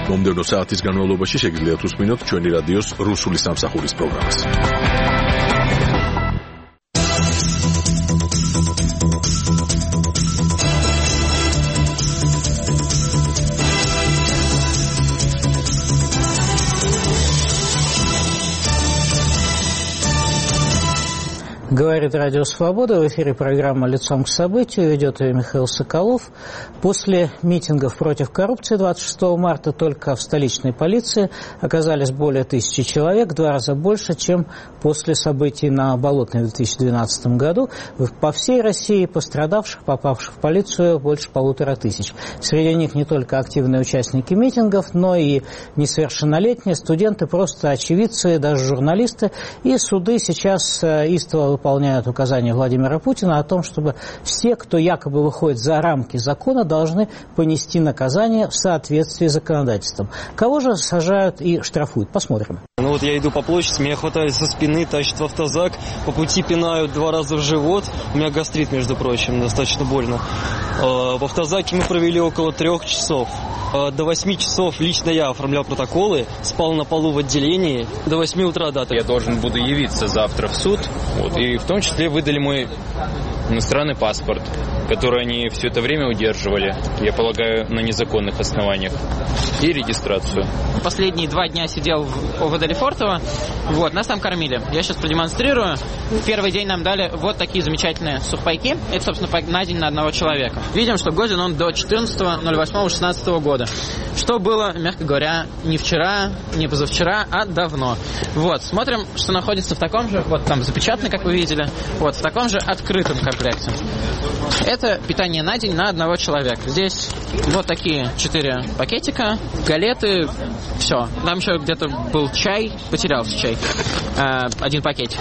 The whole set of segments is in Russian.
მომდევნო საათის განმავლობაში შეგიძლიათ უსმინოთ ჩვენი რადიოს რუსული სამსახურის პროგრამას. Говорит Радио Свобода. В эфире программа «Лицом к событию». Ведет ее Михаил Соколов. После митингов против коррупции 26 марта только в столичной полиции оказались более 1000 человек, в 2 раза больше, чем после событий на Болотной в 2012 году. По всей России пострадавших, попавших в полицию, больше 1500. Среди них не только активные участники митингов, но и несовершеннолетние, студенты, просто очевидцы, даже журналисты. И суды сейчас истово выполняют указания Владимира Путина о том, чтобы все, кто якобы выходит за рамки закона, должны понести наказание в соответствии с законодательством. Кого же сажают и штрафуют? Посмотрим. Ну вот я иду по площади, меня хватает со спины, тащат в автозак, по пути пинают 2 раза в живот. У меня гастрит, между прочим, достаточно больно. В автозаке мы провели около 3 часов. До 8 часов лично я оформлял протоколы, спал на полу в отделении. До 8 утра дата. Я должен буду явиться завтра в суд, вот, и в том числе выдали мой иностранный паспорт, который они все это время удерживали, я полагаю, на незаконных основаниях, и регистрацию. Последние 2 дня сидел в ОВД Лефортово, вот, нас там кормили. Я сейчас продемонстрирую. Первый день нам дали вот такие замечательные сухпайки. Это, собственно, на день на одного человека. Видим, что годен он до 14.08.16 года. Что было, мягко говоря, не вчера, не позавчера, а давно. Вот, смотрим, что находится в таком же, вот там запечатанный, как вы видели, вот, в таком же открытом комплекте. Это питание на день на одного человека. Здесь вот такие 4 пакетика, галеты, все. Там еще где-то был чай, потерялся чай. 1 пакетик.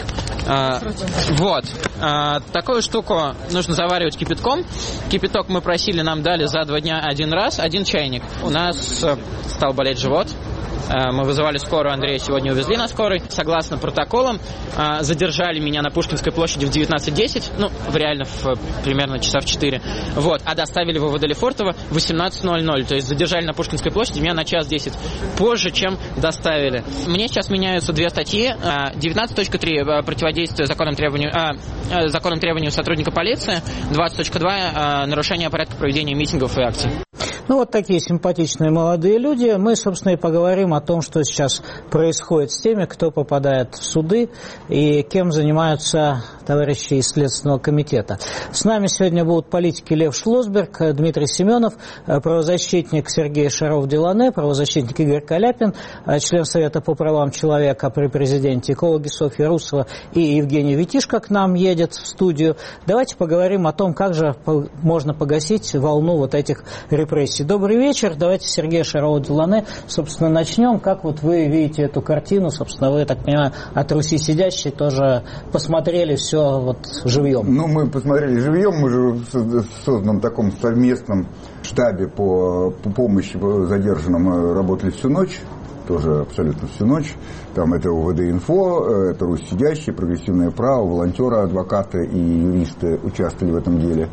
Вот. Такую штуку нужно заваривать кипятком. Кипяток мы просили, нам дали за 2 дня 1 раз, 1 чайник. У нас стал болеть живот. Мы вызывали скорую, Андрея сегодня увезли на скорой. Согласно протоколам, задержали меня на Пушкинской площади в 19:10, ну, реально примерно часа в 4, вот, а доставили в ОВД Лефортово в 18:00, то есть задержали на Пушкинской площади меня на 1:10 позже, чем доставили. Мне сейчас меняются 2 статьи. 19.3 противодействие законным требованиям сотрудника полиции, 20.2 нарушение порядка проведения митингов и акций. Ну, вот такие симпатичные молодые люди. Мы, собственно, и поговорим о том, что сейчас происходит с теми, кто попадает в суды и кем занимаются товарищи из Следственного комитета. С нами сегодня будут политики Лев Шлосберг, Дмитрий Семенов, правозащитник Сергей Шаров-Делане, правозащитник Игорь Каляпин, член Совета по правам человека при президенте, экологи Софья Русова и Евгений Витишко к нам едет в студию. Давайте поговорим о том, как же можно погасить волну вот этих репрессий. Добрый вечер. Давайте Сергей Шаров-Делане, собственно, начнем. Как вот вы видите эту картину? Собственно, вы, я так понимаю, от Руси сидящей тоже посмотрели все вот живьем. Ну, мы посмотрели живьем. Мы же в созданном таком совместном штабе по помощи задержанным работали всю ночь. Тоже абсолютно всю ночь. Там это УВД-инфо, это Русь сидящая, прогрессивное право, волонтеры, адвокаты и юристы участвовали в этом деле.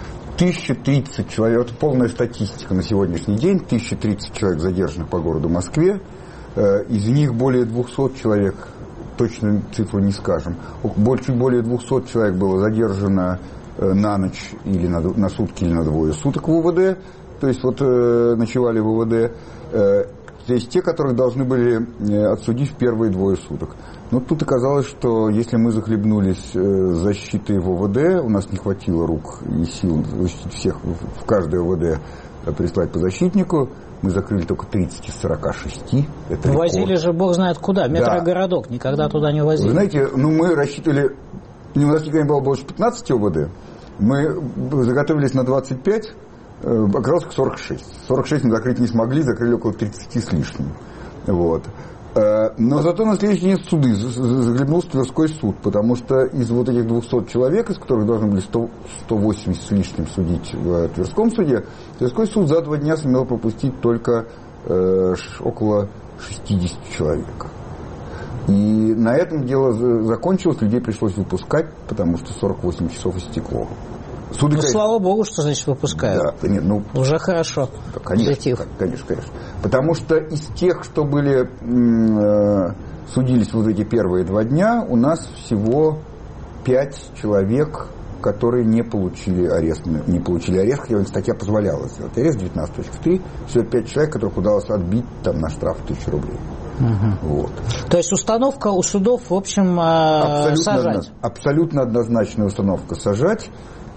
1030 человек, это полная статистика на сегодняшний день, 1030 человек задержанных по городу Москве, из них более 200 человек, точную цифру не скажем, более 200 человек было задержано на ночь или на сутки или на 2 суток в УВД, то есть вот ночевали в УВД, то есть те, которых должны были отсудить в первые 2 суток. Но тут оказалось, что если мы захлебнулись защитой в ОВД, у нас не хватило рук и сил защитить всех в каждое ОВД прислать по защитнику, мы закрыли только 30 из 46. Это возили же бог знает куда, метрогородок, никогда туда не возили. Вы знаете, ну мы рассчитывали, у нас никогда не было больше 15 ОВД, мы заготовились на 25, оказалось 46. 46 мы закрыть не смогли, закрыли около 30 с лишним. Вот. Но зато на следующий день суды захлебнулся Тверской суд, потому что из вот этих 200 человек, из которых должны были 180 с лишним судить в Тверском суде, Тверской суд за 2 дня сумел пропустить только около 60 человек. И на этом дело закончилось, людей пришлось выпускать, потому что 48 часов истекло Суды, слава богу, что, значит, выпускают. Да, нет, уже хорошо. Да, конечно. Потому что из тех, что были судились вот эти первые 2 дня, у нас всего 5 человек, которые не получили арест, хотя статья позволяла сделать арест 19.3, всего 5 человек, которых удалось отбить там на штраф 1000 рублей. Вот. То есть установка у судов, в общем, сажать? Абсолютно однозначная установка сажать.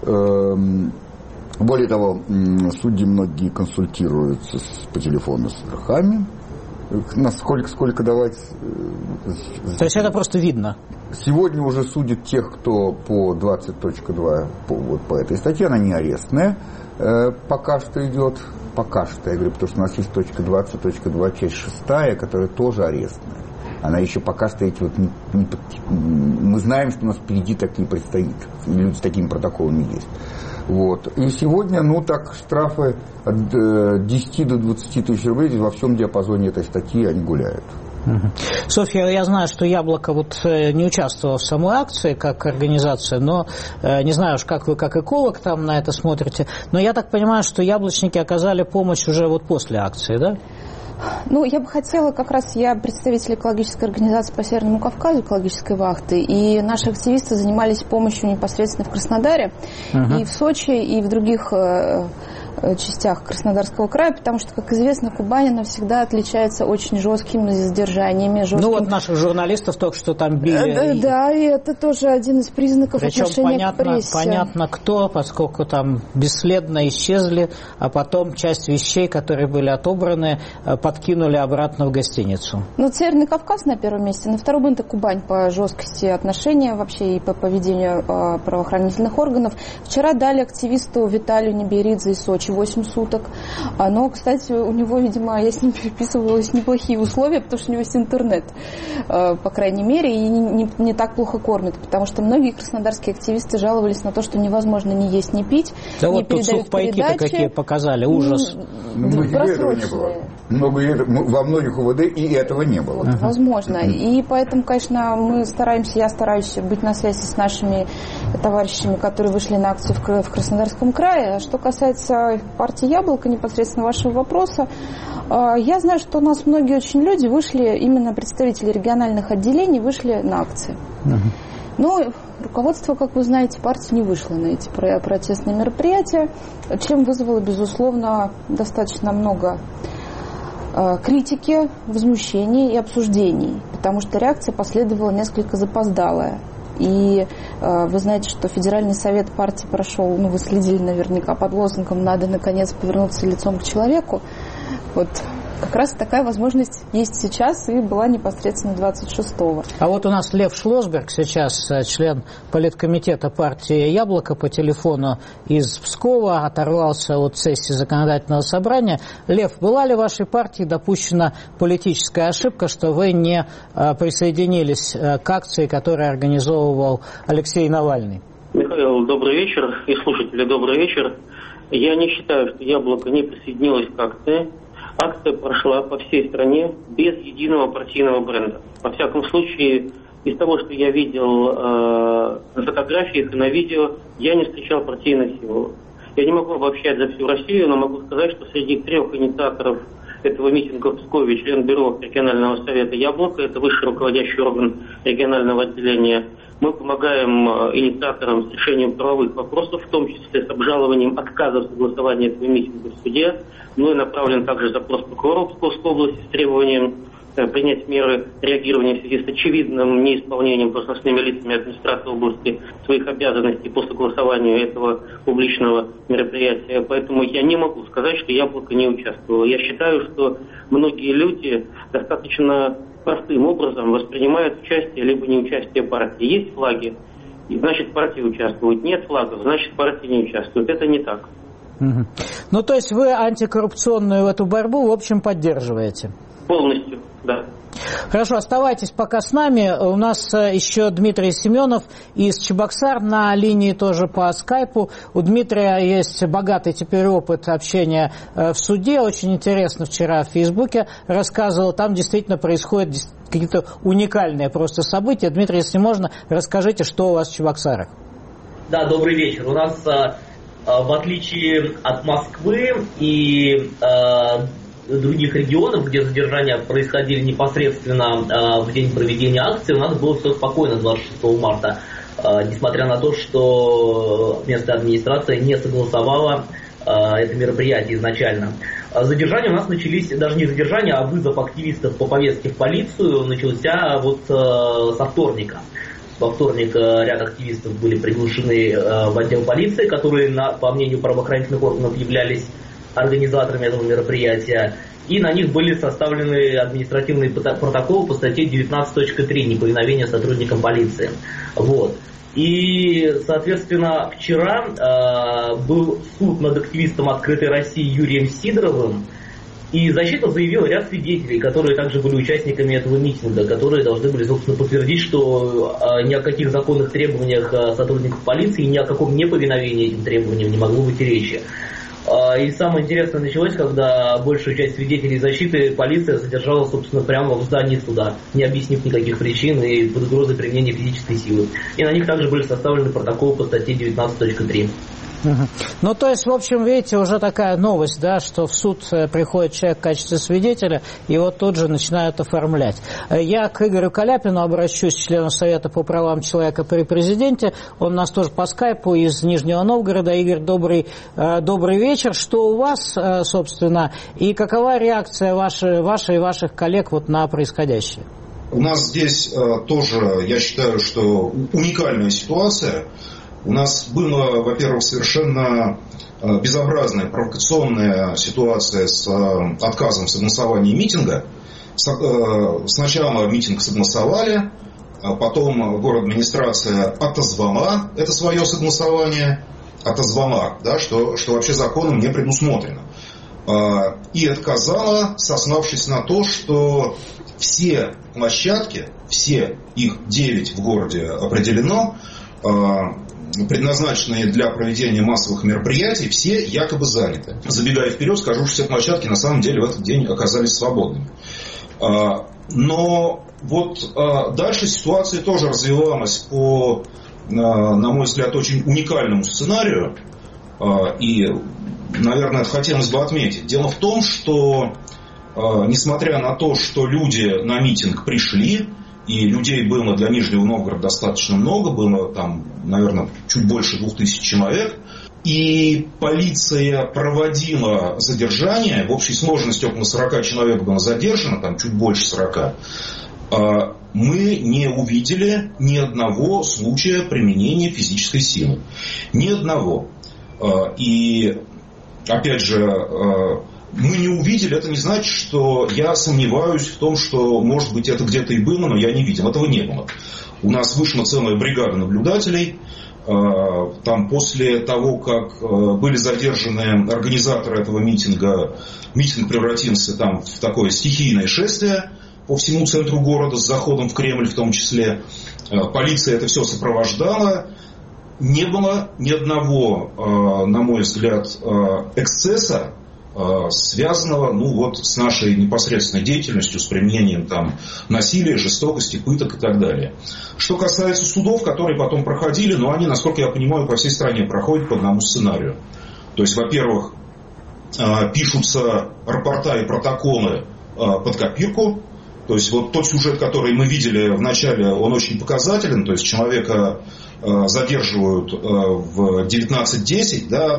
Более того, судьи многие консультируются по телефону с верхами. Сколько давать? То есть это просто видно? Сегодня уже судят тех, кто по 20.2, по этой статье, она не арестная, пока что идет. Пока что, я говорю, потому что у нас есть точка 20.2, часть 6, которая тоже арестная. Она еще пока что мы знаем, что у нас впереди такие предстоит, и люди с такими протоколами есть. Вот. И сегодня, штрафы от 10 до 20 тысяч рублей во всем диапазоне этой статьи они гуляют. Софья, я знаю, что «Яблоко» не участвовало в самой акции как организация, но не знаю уж, как вы как эколог там на это смотрите, но я так понимаю, что яблочники оказали помощь уже после акции, да? Я бы хотела, я представитель экологической организации по Северному Кавказу, экологической вахты, и наши активисты занимались помощью непосредственно в Краснодаре, и в Сочи, и в других частях Краснодарского края, потому что, как известно, Кубань, она всегда отличается очень жесткими сдержаниями. Наших журналистов только что там били. Да, и это тоже один из признаков отношения к прессе. Понятно кто, поскольку там бесследно исчезли, а потом часть вещей, которые были отобраны, подкинули обратно в гостиницу. Северный Кавказ на первом месте, на втором это Кубань по жесткости отношения вообще и по поведению правоохранительных органов. Вчера дали активисту Виталию Неберидзе из Сочи 8 суток. Но, кстати, у него, видимо, я с ним переписывалась, неплохие условия, потому что у него есть интернет, по крайней мере, и не так плохо кормят, потому что многие краснодарские активисты жаловались на то, что невозможно ни есть, ни пить, не передают сухпайки-то какие показали, ужас. Этого не было. Во многих УВД и этого не было. Возможно. И поэтому, конечно, я стараюсь быть на связи с нашими товарищами, которые вышли на акцию в Краснодарском крае. Что касается партии «Яблоко», непосредственно вашего вопроса, я знаю, что у нас многие очень люди вышли, именно представители региональных отделений вышли на акции. Но руководство, как вы знаете, партии не вышло на эти протестные мероприятия, чем вызвало, безусловно, достаточно много критики, возмущений и обсуждений, потому что реакция последовала несколько запоздалая. И вы знаете, что Федеральный совет партии прошел, вы следили наверняка под лозунгом «Надо, наконец, повернуться лицом к человеку». Как раз такая возможность есть сейчас и была непосредственно 26-го. А у нас Лев Шлосберг сейчас, член политкомитета партии «Яблоко», по телефону из Пскова, оторвался от сессии законодательного собрания. Лев, была ли в вашей партии допущена политическая ошибка, что вы не присоединились к акции, которую организовывал Алексей Навальный? Михаил, добрый вечер. И слушатели, добрый вечер. Я не считаю, что «Яблоко» не присоединилось к акции. Акция прошла по всей стране без единого партийного бренда. Во всяком случае, из того, что я видел на фотографиях и на видео, я не встречал партийных символов. Я не могу обобщать за всю Россию, но могу сказать, что среди 3 инициаторов этого митинга в Пскове член бюро регионального совета «Яблоко», это высший руководящий орган регионального отделения. Мы помогаем инициаторам с решением правовых вопросов, в том числе с обжалованием отказа в согласовании этого митинга в суде. Мной направлен также запрос прокурора Псковской области с требованием принять меры реагирования в связи с очевидным неисполнением должностными лицами администрации области своих обязанностей по согласованию этого публичного мероприятия. Поэтому я не могу сказать, что «Яблоко» не участвовало. Я считаю, что многие люди достаточно простым образом воспринимают участие либо неучастие партии. Есть флаги, значит партия участвует. Нет флагов, значит партия не участвует. Это не так. То есть вы антикоррупционную эту борьбу, в общем, поддерживаете? Полностью, да. Хорошо, оставайтесь пока с нами. У нас еще Дмитрий Семенов из Чебоксар на линии тоже по скайпу. У Дмитрия есть богатый теперь опыт общения в суде. Очень интересно, вчера в Фейсбуке рассказывал. Там действительно происходят какие-то уникальные просто события. Дмитрий, если можно, расскажите, что у вас в Чебоксарах. Да, добрый вечер. У нас в отличие от Москвы и других регионов, где задержания происходили непосредственно в день проведения акции, у нас было все спокойно 26 марта, несмотря на то, что местная администрация не согласовала это мероприятие изначально. Задержания у нас начались, даже не задержания, а вызов активистов по повестке в полицию начался вот со вторника. Во вторник ряд активистов были приглашены в отдел полиции, которые, по мнению правоохранительных органов, являлись организаторами этого мероприятия. И на них были составлены административные протоколы по статье 19.3 «Неповиновение сотрудникам полиции». Вот. И, соответственно, вчера был суд над активистом «Открытой России» Юрием Сидоровым, и защита заявила ряд свидетелей, которые также были участниками этого митинга, которые должны были, собственно, подтвердить, что ни о каких законных требованиях сотрудников полиции, ни о каком неповиновении этим требованиям не могло быть и речи. И самое интересное началось, когда большую часть свидетелей защиты полиция задержала, собственно, прямо в здании суда, не объяснив никаких причин и под угрозой применения физической силы. И на них также были составлены протоколы по статье 19.3. Ну, то есть, в общем, видите, уже такая новость, да, что в суд приходит человек в качестве свидетеля, и вот тут же начинают оформлять. Я к Игорю Каляпину обращусь, члену Совета по правам человека при президенте. Он у нас тоже по скайпу из Нижнего Новгорода. Игорь, добрый вечер. Что у вас, собственно, и какова реакция вашей и ваших коллег вот на происходящее? У нас здесь тоже, я считаю, что уникальная ситуация. У нас была, во-первых, совершенно безобразная, провокационная ситуация с отказом в согласовании митинга. Сначала митинг согласовали, потом город-администрация отозвала это свое согласование, да, что вообще законом не предусмотрено. И отказала, сославшись на то, что все площадки, все их 9 в городе определено, предназначенные для проведения массовых мероприятий, все якобы заняты. Забегая вперед, скажу, что все площадки на самом деле в этот день оказались свободными. Но вот дальше ситуация тоже развивалась по, на мой взгляд, очень уникальному сценарию. И, наверное, это хотелось бы отметить. Дело в том, что, несмотря на то, что люди на митинг пришли, и людей было для Нижнего Новгорода достаточно много, было там, наверное, чуть больше 2000 человек. И полиция проводила задержание, в общей сложности около 40 человек было задержано, там чуть больше 40. Мы не увидели ни одного случая применения физической силы. Ни одного. И, опять же, мы не увидели, это не значит, что я сомневаюсь в том, что, может быть, это где-то и было, но я не видел. Этого не было. У нас вышла целая бригада наблюдателей. Там после того, как были задержаны организаторы этого митинга, митинг превратился там в такое стихийное шествие по всему центру города с заходом в Кремль в том числе. Полиция это все сопровождала. Не было ни одного, на мой взгляд, эксцесса, связанного с нашей непосредственной деятельностью, с применением там, насилия, жестокости, пыток и так далее. Что касается судов, которые потом проходили, они, насколько я понимаю, по всей стране проходят по одному сценарию. То есть, во-первых, пишутся рапорта и протоколы под копирку. То есть вот тот сюжет, который мы видели в начале, он очень показателен. То есть человека задерживают в 19:10, да,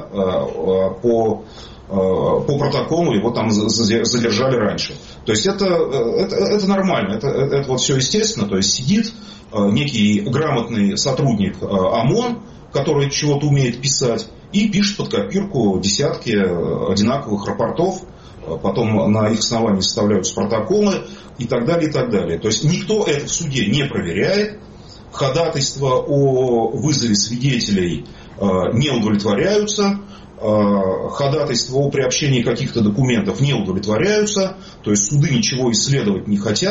по протоколу его там задержали раньше. То есть это нормально, это вот все естественно. То есть сидит некий грамотный сотрудник ОМОН, который чего-то умеет писать, и пишет под копирку десятки одинаковых рапортов, потом на их основании составляются протоколы и так далее, и так далее. То есть никто это в суде не проверяет, ходатайства о вызове свидетелей не удовлетворяются, ходатайства о приобщении каких-то документов не удовлетворяются, то есть суды ничего исследовать не хотят,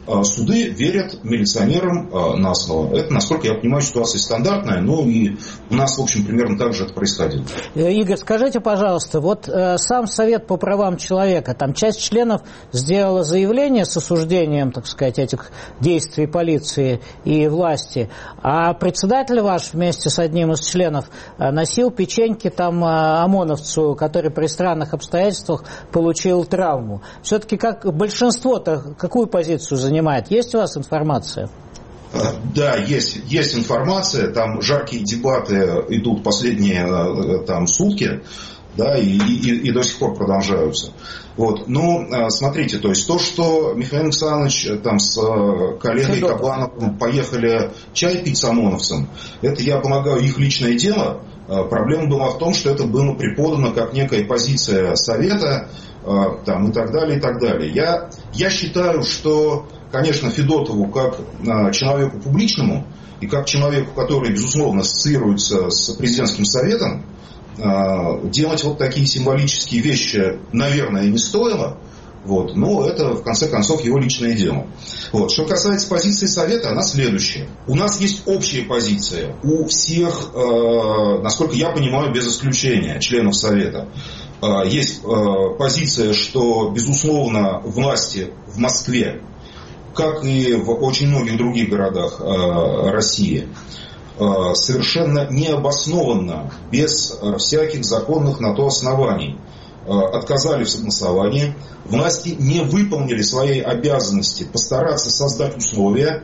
суды верят милиционерам на слово. Это, насколько я понимаю, ситуация стандартная, но и у нас, в общем, примерно так же это происходило. Игорь, скажите, пожалуйста, вот сам Совет по правам человека, там часть членов сделала заявление с осуждением, так сказать, этих действий полиции и власти, а председатель ваш вместе с одним из членов носил печеньки там ОМОНовцу, который при странных обстоятельствах получил травму. Все-таки как большинство-то какую позицию занимает? Есть у вас информация? Да, есть информация. Там жаркие дебаты идут последние там, сутки, да, и до сих пор продолжаются. Вот. Ну, смотрите, то есть то, что Михаил Александрович там с коллегой Кабановым поехали чай пить с ОМОНовцем, это, я полагаю, их личное дело. Проблема была в том, что это было преподано как некая позиция Совета там, и так далее, и так далее. Я считаю, что, конечно, Федотову как человеку публичному и как человеку, который, безусловно, ассоциируется с президентским советом, делать вот такие символические вещи, наверное, не стоило. Вот, но это, в конце концов, его личное дело. Вот. Что касается позиции Совета, она следующая. У нас есть общая позиция у всех, насколько я понимаю, без исключения, членов Совета. Есть позиция, что, безусловно, власти в Москве, как и в очень многих других городах России, совершенно необоснованно, без всяких законных на то оснований, отказали в согласовании, власти не выполнили своей обязанности постараться создать условия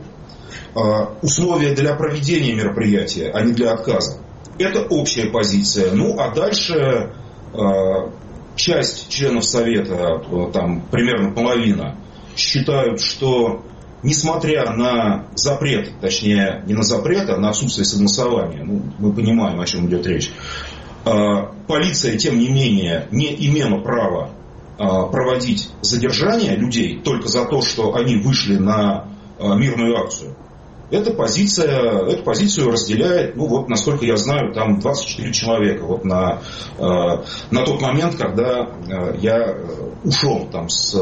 для проведения мероприятия, а не для отказа. Это общая позиция. Ну, а дальше часть членов Совета, там примерно половина, считают, что несмотря на запрет, точнее не на запрет, а на отсутствие согласования, ну, мы понимаем, о чем идет речь, полиция, тем не менее, не имела права проводить задержание людей только за то, что они вышли на мирную акцию. Эту позицию разделяет, ну вот, насколько я знаю, там 24 человека. Вот на тот момент, когда я ушел там с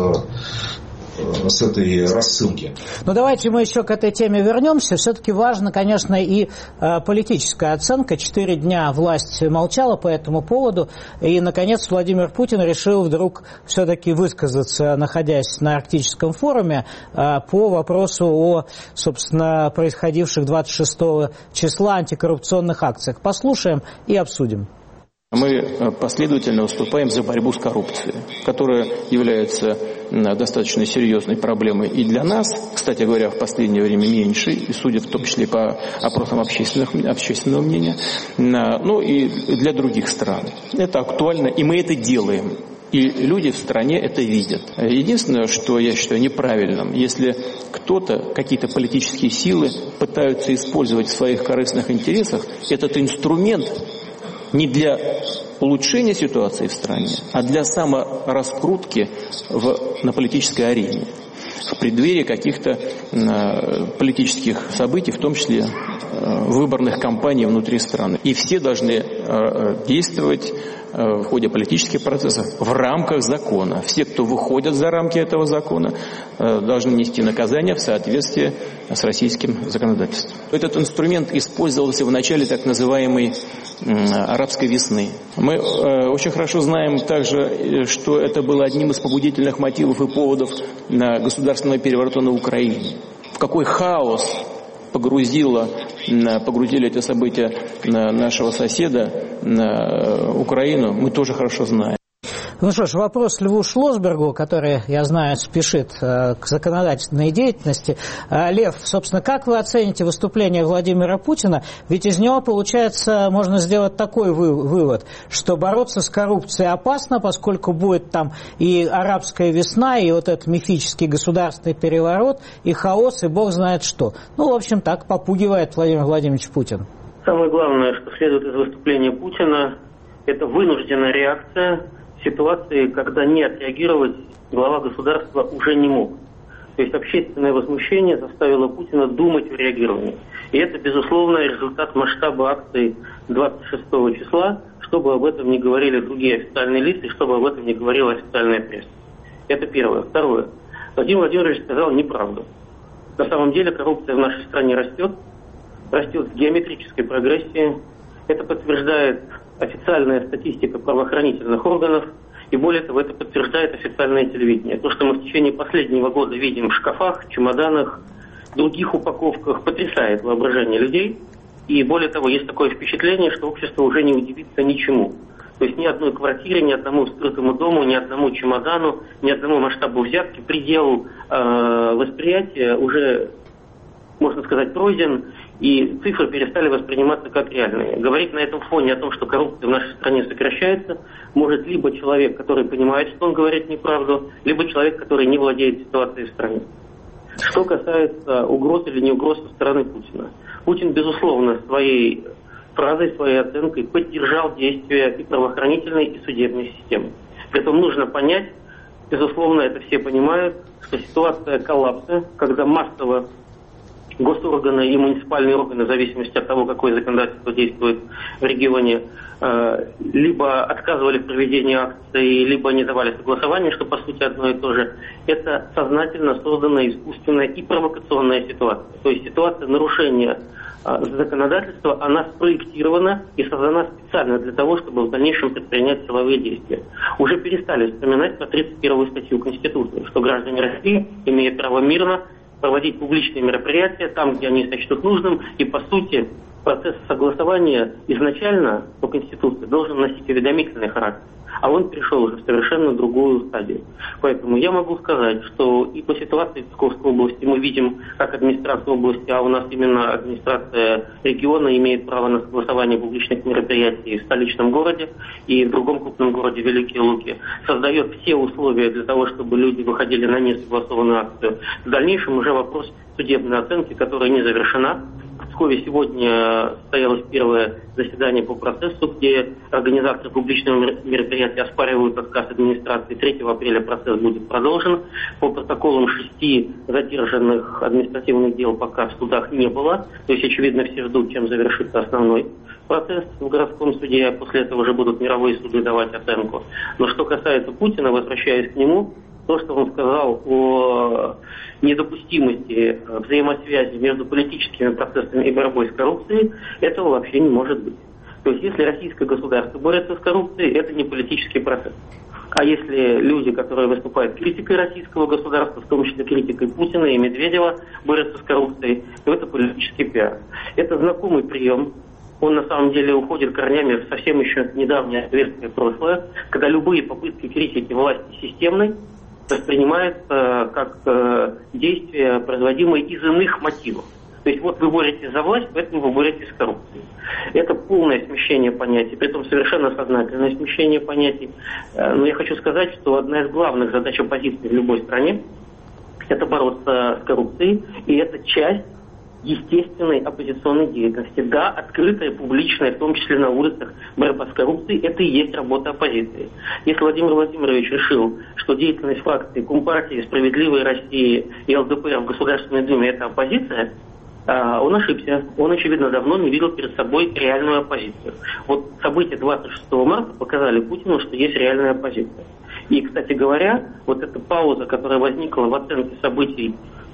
этой рассылки. Ну, давайте мы еще к этой теме вернемся. Все-таки важно, конечно, и политическая оценка. 4 дня власть молчала по этому поводу. И, наконец, Владимир Путин решил вдруг все-таки высказаться, находясь на Арктическом форуме, по вопросу о, собственно, происходивших 26 числа антикоррупционных акциях. Послушаем и обсудим. Мы последовательно выступаем за борьбу с коррупцией, которая является достаточно серьезной проблемой и для нас, кстати говоря, в последнее время меньше, и судя в том числе по опросам общественного мнения, ну и для других стран. Это актуально, и мы это делаем. И люди в стране это видят. Единственное, что я считаю неправильным, если кто-то, какие-то политические силы пытаются использовать в своих корыстных интересах этот инструмент не для улучшения ситуации в стране, а для самораскрутки на политической арене, в преддверии каких-то политических событий, в том числе выборных кампаний внутри страны. И все должны действовать в ходе политических процессов в рамках закона. Все, кто выходят за рамки этого закона, должны нести наказание в соответствии с российским законодательством. Этот инструмент использовался в начале так называемой арабской весны. Мы очень хорошо знаем также, что это было одним из побудительных мотивов и поводов государственного переворота на Украине. В какой хаос погрузили эти события нашего соседа, на Украину, мы тоже хорошо знаем. Ну что ж, вопрос Льву Шлосбергу, который, я знаю, спешит к законодательной деятельности. Лев, собственно, как вы оцените выступление Владимира Путина? Ведь из него, получается, можно сделать такой вывод, что бороться с коррупцией опасно, поскольку будет там и арабская весна, и вот этот мифический государственный переворот, и хаос, и бог знает что. Ну, в общем, так попугивает Владимир Владимирович Путин. Самое главное, что следует из выступления Путина, это вынужденная реакция в ситуации, когда не отреагировать глава государства уже не мог. То есть общественное возмущение заставило Путина думать о реагировании. И это, безусловно, результат масштаба акции 26 числа, чтобы об этом не говорили другие официальные лица, и чтобы об этом не говорила официальная пресса. Это первое. Второе. Владимир Владимирович сказал неправду. На самом деле коррупция в нашей стране растет в геометрической прогрессии. Это подтверждает официальная статистика правоохранительных органов, и более того, это подтверждает официальное телевидение. То, что мы в течение последнего года видим в шкафах, чемоданах, других упаковках, потрясает воображение людей. И более того, есть такое впечатление, что общество уже не удивится ничему. То есть ни одной квартире, ни одному скрытому дому, ни одному чемодану, ни одному масштабу взятки предел восприятия уже, можно сказать, пройден, и цифры перестали восприниматься как реальные. Говорить на этом фоне о том, что коррупция в нашей стране сокращается, может либо человек, который понимает, что он говорит неправду, либо человек, который не владеет ситуацией в стране. Что касается угроз или не угроз со стороны Путина. Путин, безусловно, своей фразой, своей оценкой поддержал действия и правоохранительной, и судебной системы. Притом нужно понять, безусловно, это все понимают, что ситуация коллапса, когда массово госорганы и муниципальные органы, в зависимости от того, какое законодательство действует в регионе, либо отказывали в проведении акций, либо не давали согласования, что по сути одно и то же. Это сознательно созданная, искусственная и провокационная ситуация. То есть ситуация нарушения законодательства, она спроектирована и создана специально для того, чтобы в дальнейшем предпринять силовые действия. Уже перестали вспоминать про 31-ю статью Конституции, что граждане России имеют право мирно проводить публичные мероприятия там, где они сочтут нужным, и по сути процесс согласования изначально по Конституции должен носить уведомительный характер, а он перешел уже в совершенно другую стадию. Поэтому я могу сказать, что и по ситуации в Псковской области мы видим, как администрация области, а у нас именно администрация региона имеет право на согласование публичных мероприятий в столичном городе и в другом крупном городе Великие Луки, создает все условия для того, чтобы люди выходили на несогласованную акцию. В дальнейшем уже вопрос судебной оценки, которая не завершена. В Пскове сегодня состоялось первое заседание по процессу, где организаторы публичного мероприятия оспаривают отказ администрации. 3 апреля процесс будет продолжен. По протоколам 6 задержанных административных дел пока в судах не было. То есть, очевидно, все ждут, чем завершится основной процесс в городском суде, а после этого уже будут мировые суды давать оценку. Но что касается Путина, возвращаясь к нему, то, что он сказал о недопустимости взаимосвязи между политическими процессами и борьбой с коррупцией, этого вообще не может быть. То есть, если российское государство борется с коррупцией, это не политический процесс. А если люди, которые выступают критикой российского государства, в том числе критикой Путина и Медведева, борются с коррупцией, то это политический пиар. Это знакомый прием. Он на самом деле уходит корнями в совсем еще недавнее советское прошлое, когда любые попытки критики власти системной воспринимается как действия, производимые из иных мотивов. То есть вот вы боретесь за власть, поэтому вы боретесь с коррупцией. Это полное смещение понятий, притом совершенно сознательное смещение понятий. Но я хочу сказать, что одна из главных задач оппозиции в любой стране – это бороться с коррупцией, и это часть естественной оппозиционной деятельности. Да, открытая, публичная, в том числе на улицах, борьба с коррупцией, это и есть работа оппозиции. Если Владимир Владимирович решил, что деятельность фракции Компартии, Справедливой России и ЛДПР в Государственной Думе – это оппозиция, он ошибся. Он, очевидно, давно не видел перед собой реальную оппозицию. Вот события 26 марта показали Путину, что есть реальная оппозиция. И, кстати говоря, вот эта пауза, которая возникла в оценке событий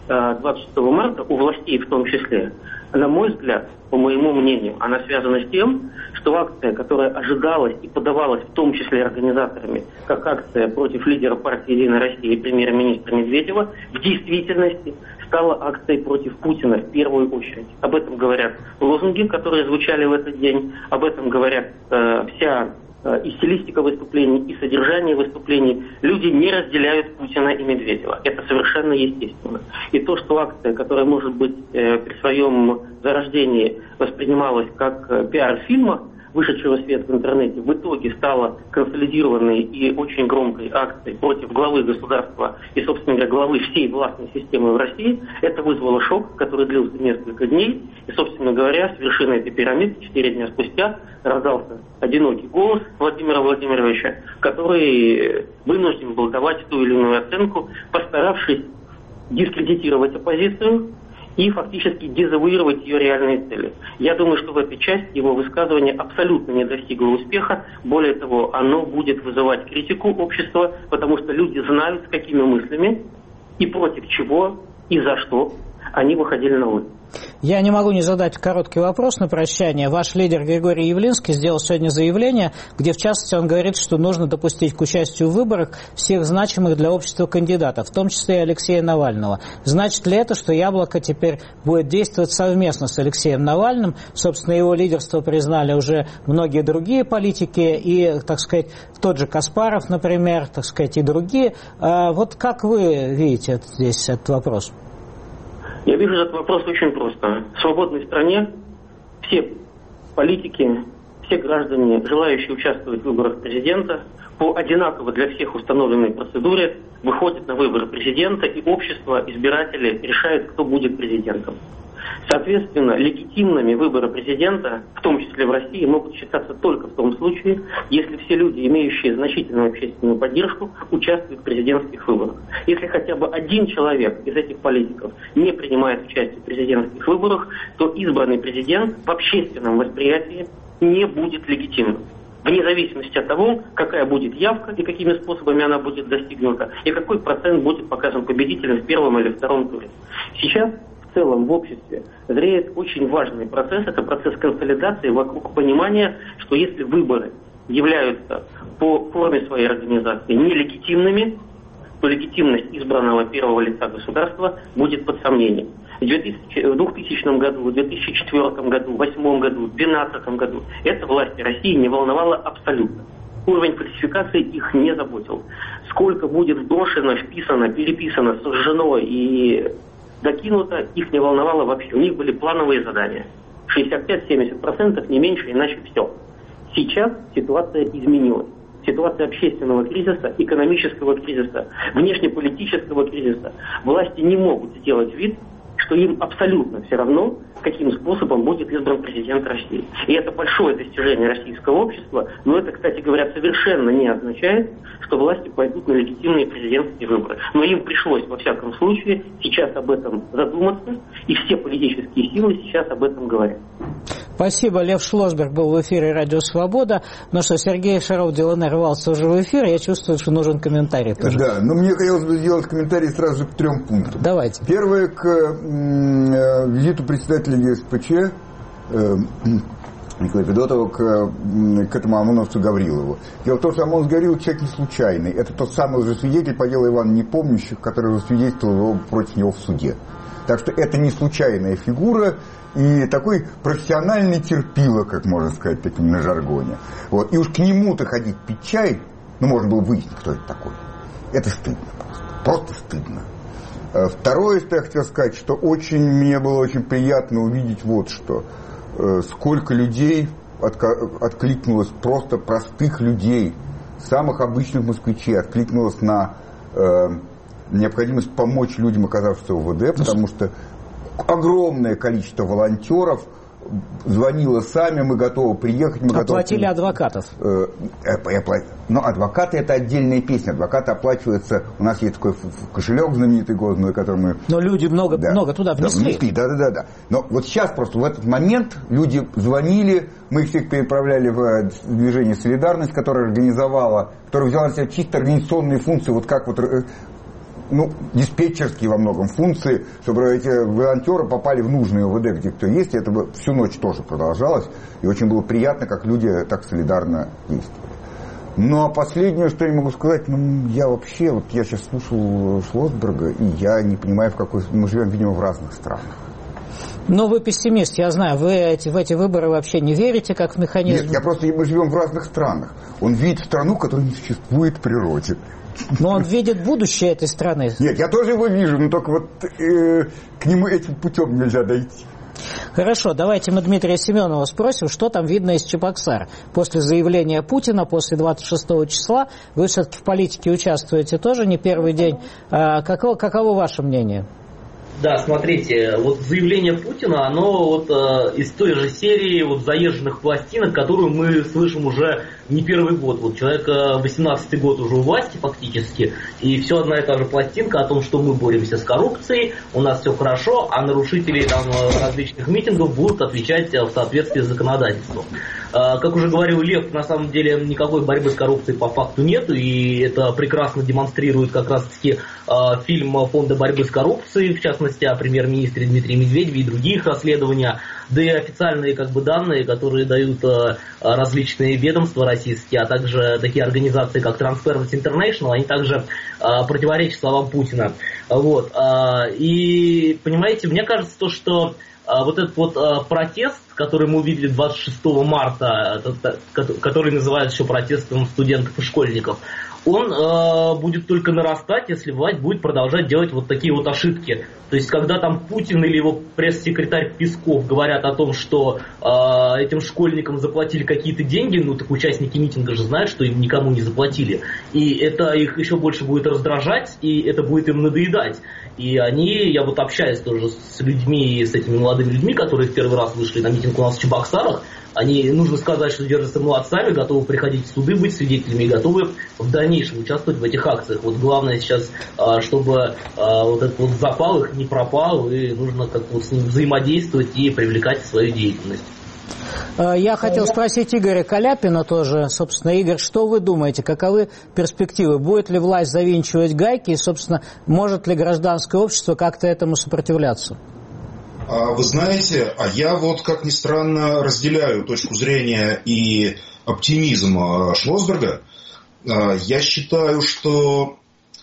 26 марта, у властей в том числе, на мой взгляд, по моему мнению, она связана с тем, что акция, которая ожидалась и подавалась в том числе организаторами, как акция против лидера партии «Единая Россия» и премьер-министра Медведева, в действительности стала акцией против Путина в первую очередь. Об этом говорят лозунги, которые звучали в этот день, об этом говорят вся и стилистика выступлений, и содержание выступлений. Люди не разделяют Путина и Медведева. Это совершенно естественно. И то, что акция, которая, может быть, при своем зарождении воспринималась как пиар фильма, вышедшего в свет в интернете, в итоге стала консолидированной и очень громкой акцией против главы государства и, собственно говоря, главы всей властной системы в России, это вызвало шок, который длился несколько дней. И, собственно говоря, с вершины этой пирамиды 4 дня спустя раздался одинокий голос Владимира Владимировича, который вынужден был давать ту или иную оценку, постаравшись дискредитировать оппозицию и фактически дезавуировать ее реальные цели. Я думаю, что в этой части его высказывание абсолютно не достигло успеха. Более того, оно будет вызывать критику общества, потому что люди знают, с какими мыслями и против чего и за что они выходили на улицу. Я не могу не задать короткий вопрос на прощание. Ваш лидер Григорий Явлинский сделал сегодня заявление, где, в частности, он говорит, что нужно допустить к участию в выборах всех значимых для общества кандидатов, в том числе и Алексея Навального. Значит ли это, что «Яблоко» теперь будет действовать совместно с Алексеем Навальным? Собственно, его лидерство признали уже многие другие политики, и, так сказать, тот же Каспаров, например, так сказать, и другие. Вот как вы видите здесь этот вопрос? Я вижу этот вопрос очень просто. В свободной стране все политики, все граждане, желающие участвовать в выборах президента, по одинаково для всех установленной процедуре выходят на выборы президента, и общество, избиратели решают, кто будет президентом. Соответственно, легитимными выборы президента, в том числе в России, могут считаться только в том случае, если все люди, имеющие значительную общественную поддержку, участвуют в президентских выборах. Если хотя бы один человек из этих политиков не принимает участие в президентских выборах, то избранный президент в общественном восприятии не будет легитимным. Вне зависимости от того, какая будет явка и какими способами она будет достигнута, и какой процент будет показан победителем в первом или втором туре. Сейчас в целом в обществе зреет очень важный процесс, это процесс консолидации вокруг понимания, что если выборы являются по форме своей организации нелегитимными, то легитимность избранного первого лица государства будет под сомнением. В 2000 году, в 2004 году, в 2008 году, в 2012 году это власти России не волновало абсолютно. Уровень фальсификации их не заботил. Сколько будет сброшено, вписано, переписано, сожжено и докинуто, их не волновало вообще. У них были плановые задания. 65-70%, не меньше, иначе все. Сейчас ситуация изменилась. Ситуация общественного кризиса, экономического кризиса, внешнеполитического кризиса. Власти не могут сделать вид, что им абсолютно все равно, каким способом будет избран президент России. И это большое достижение российского общества, но это, кстати говоря, совершенно не означает, что власти пойдут на легитимные президентские выборы. Но им пришлось, во всяком случае, сейчас об этом задуматься, и все политические силы сейчас об этом говорят. Спасибо. Лев Шлосберг был в эфире «Радио Свобода». Ну что, Сергей Шаров, ДЛНР, рвался уже в эфир. Я чувствую, что нужен комментарий тоже. Да, но мне хотелось бы сделать комментарий сразу к 3 пунктам. Давайте. Первое, к визиту председателя ЕСПЧ Николая Федотова к этому ОМОНовцу Гаврилову. Дело в том, что ОМОНовец Гаврилов человек не случайный. Это тот самый уже свидетель по делу Ивана Непомнящих, который засвидетельствовал против него в суде. Так что это не случайная фигура и такой профессиональный терпило, как можно сказать таким на жаргоне. Вот. И уж к нему-то ходить пить чай, можно было выяснить, кто это такой. Это стыдно просто стыдно. Второе, что я хотел сказать, что мне было очень приятно увидеть вот что. Сколько людей откликнулось, просто простых людей, самых обычных москвичей, откликнулось на необходимость помочь людям, оказавшимся в ОВД, потому что огромное количество волонтеров звонило сами, мы готовы приехать. Оплатили адвокатов. Но адвокаты — это отдельная песня. Адвокаты оплачиваются. У нас есть такой кошелек знаменитый, который мы... Но люди много туда внесли. Да. Но вот сейчас просто в этот момент люди звонили, мы их всех переправляли в движение «Солидарность», которое организовало, которое взяло на себя чисто организационные функции, вот как вот... диспетчерские во многом функции, чтобы эти волонтеры попали в нужные ОВД, где кто есть, и это всю ночь тоже продолжалось, и очень было приятно, как люди так солидарно действовали. Ну, а последнее, что я могу сказать, я сейчас слушал Шлосберга, и я не понимаю, мы живем, видимо, в разных странах. Но вы пессимист, я знаю, вы в эти выборы вообще не верите, как в механизм. Нет, мы живем в разных странах. Он видит страну, которая не существует в природе. Но он видит будущее этой страны. Нет, я тоже его вижу, но только к нему этим путем нельзя дойти. Хорошо, давайте мы Дмитрия Семенова спросим, что там видно из Чебоксар. После заявления Путина, после 26 числа, вы все-таки в политике участвуете тоже не первый день. Каково ваше мнение? Да, смотрите, вот заявление Путина, оно из той же серии заезженных пластинок, которую мы слышим уже не первый год. Вот человек 18-й год уже у власти фактически, и все одна и та же пластинка о том, что мы боремся с коррупцией, у нас все хорошо, а нарушители там различных митингов будут отвечать в соответствии с законодательством. Как уже говорил Лев, на самом деле никакой борьбы с коррупцией по факту нет, и это прекрасно демонстрирует как раз-таки фильм Фонда борьбы с коррупцией, в частности, о премьер-министре Дмитрии Медведеве и других расследования, да и официальные данные, которые дают различные ведомства российские, а также такие организации, как Transparency International, они также противоречат словам Путина. Вот. И, понимаете, мне кажется, то, что вот этот протест, который мы увидели 26 марта, который называют еще протестом студентов и школьников, он будет только нарастать, если власть будет продолжать делать вот такие вот ошибки. То есть, когда там Путин или его пресс-секретарь Песков говорят о том, что этим школьникам заплатили какие-то деньги, ну так участники митинга же знают, что им никому не заплатили. И это их еще больше будет раздражать, и это будет им надоедать. И они, я вот общаюсь тоже с людьми, с этими молодыми людьми, которые в первый раз вышли на митинг у нас в Чебоксарах, они, нужно сказать, что держатся молодцами, готовы приходить в суды, быть свидетелями и готовы в дальнейшем участвовать в этих акциях. Вот главное сейчас, чтобы вот этот вот запал их не пропал, и нужно как-то с ним взаимодействовать и привлекать в свою деятельность. Я хотел спросить Игоря Каляпина тоже. Собственно, Игорь, что вы думаете, каковы перспективы? Будет ли власть завинчивать гайки и, собственно, может ли гражданское общество как-то этому сопротивляться? Вы знаете, я вот, как ни странно, разделяю точку зрения и оптимизм Шлосберга. Я считаю, что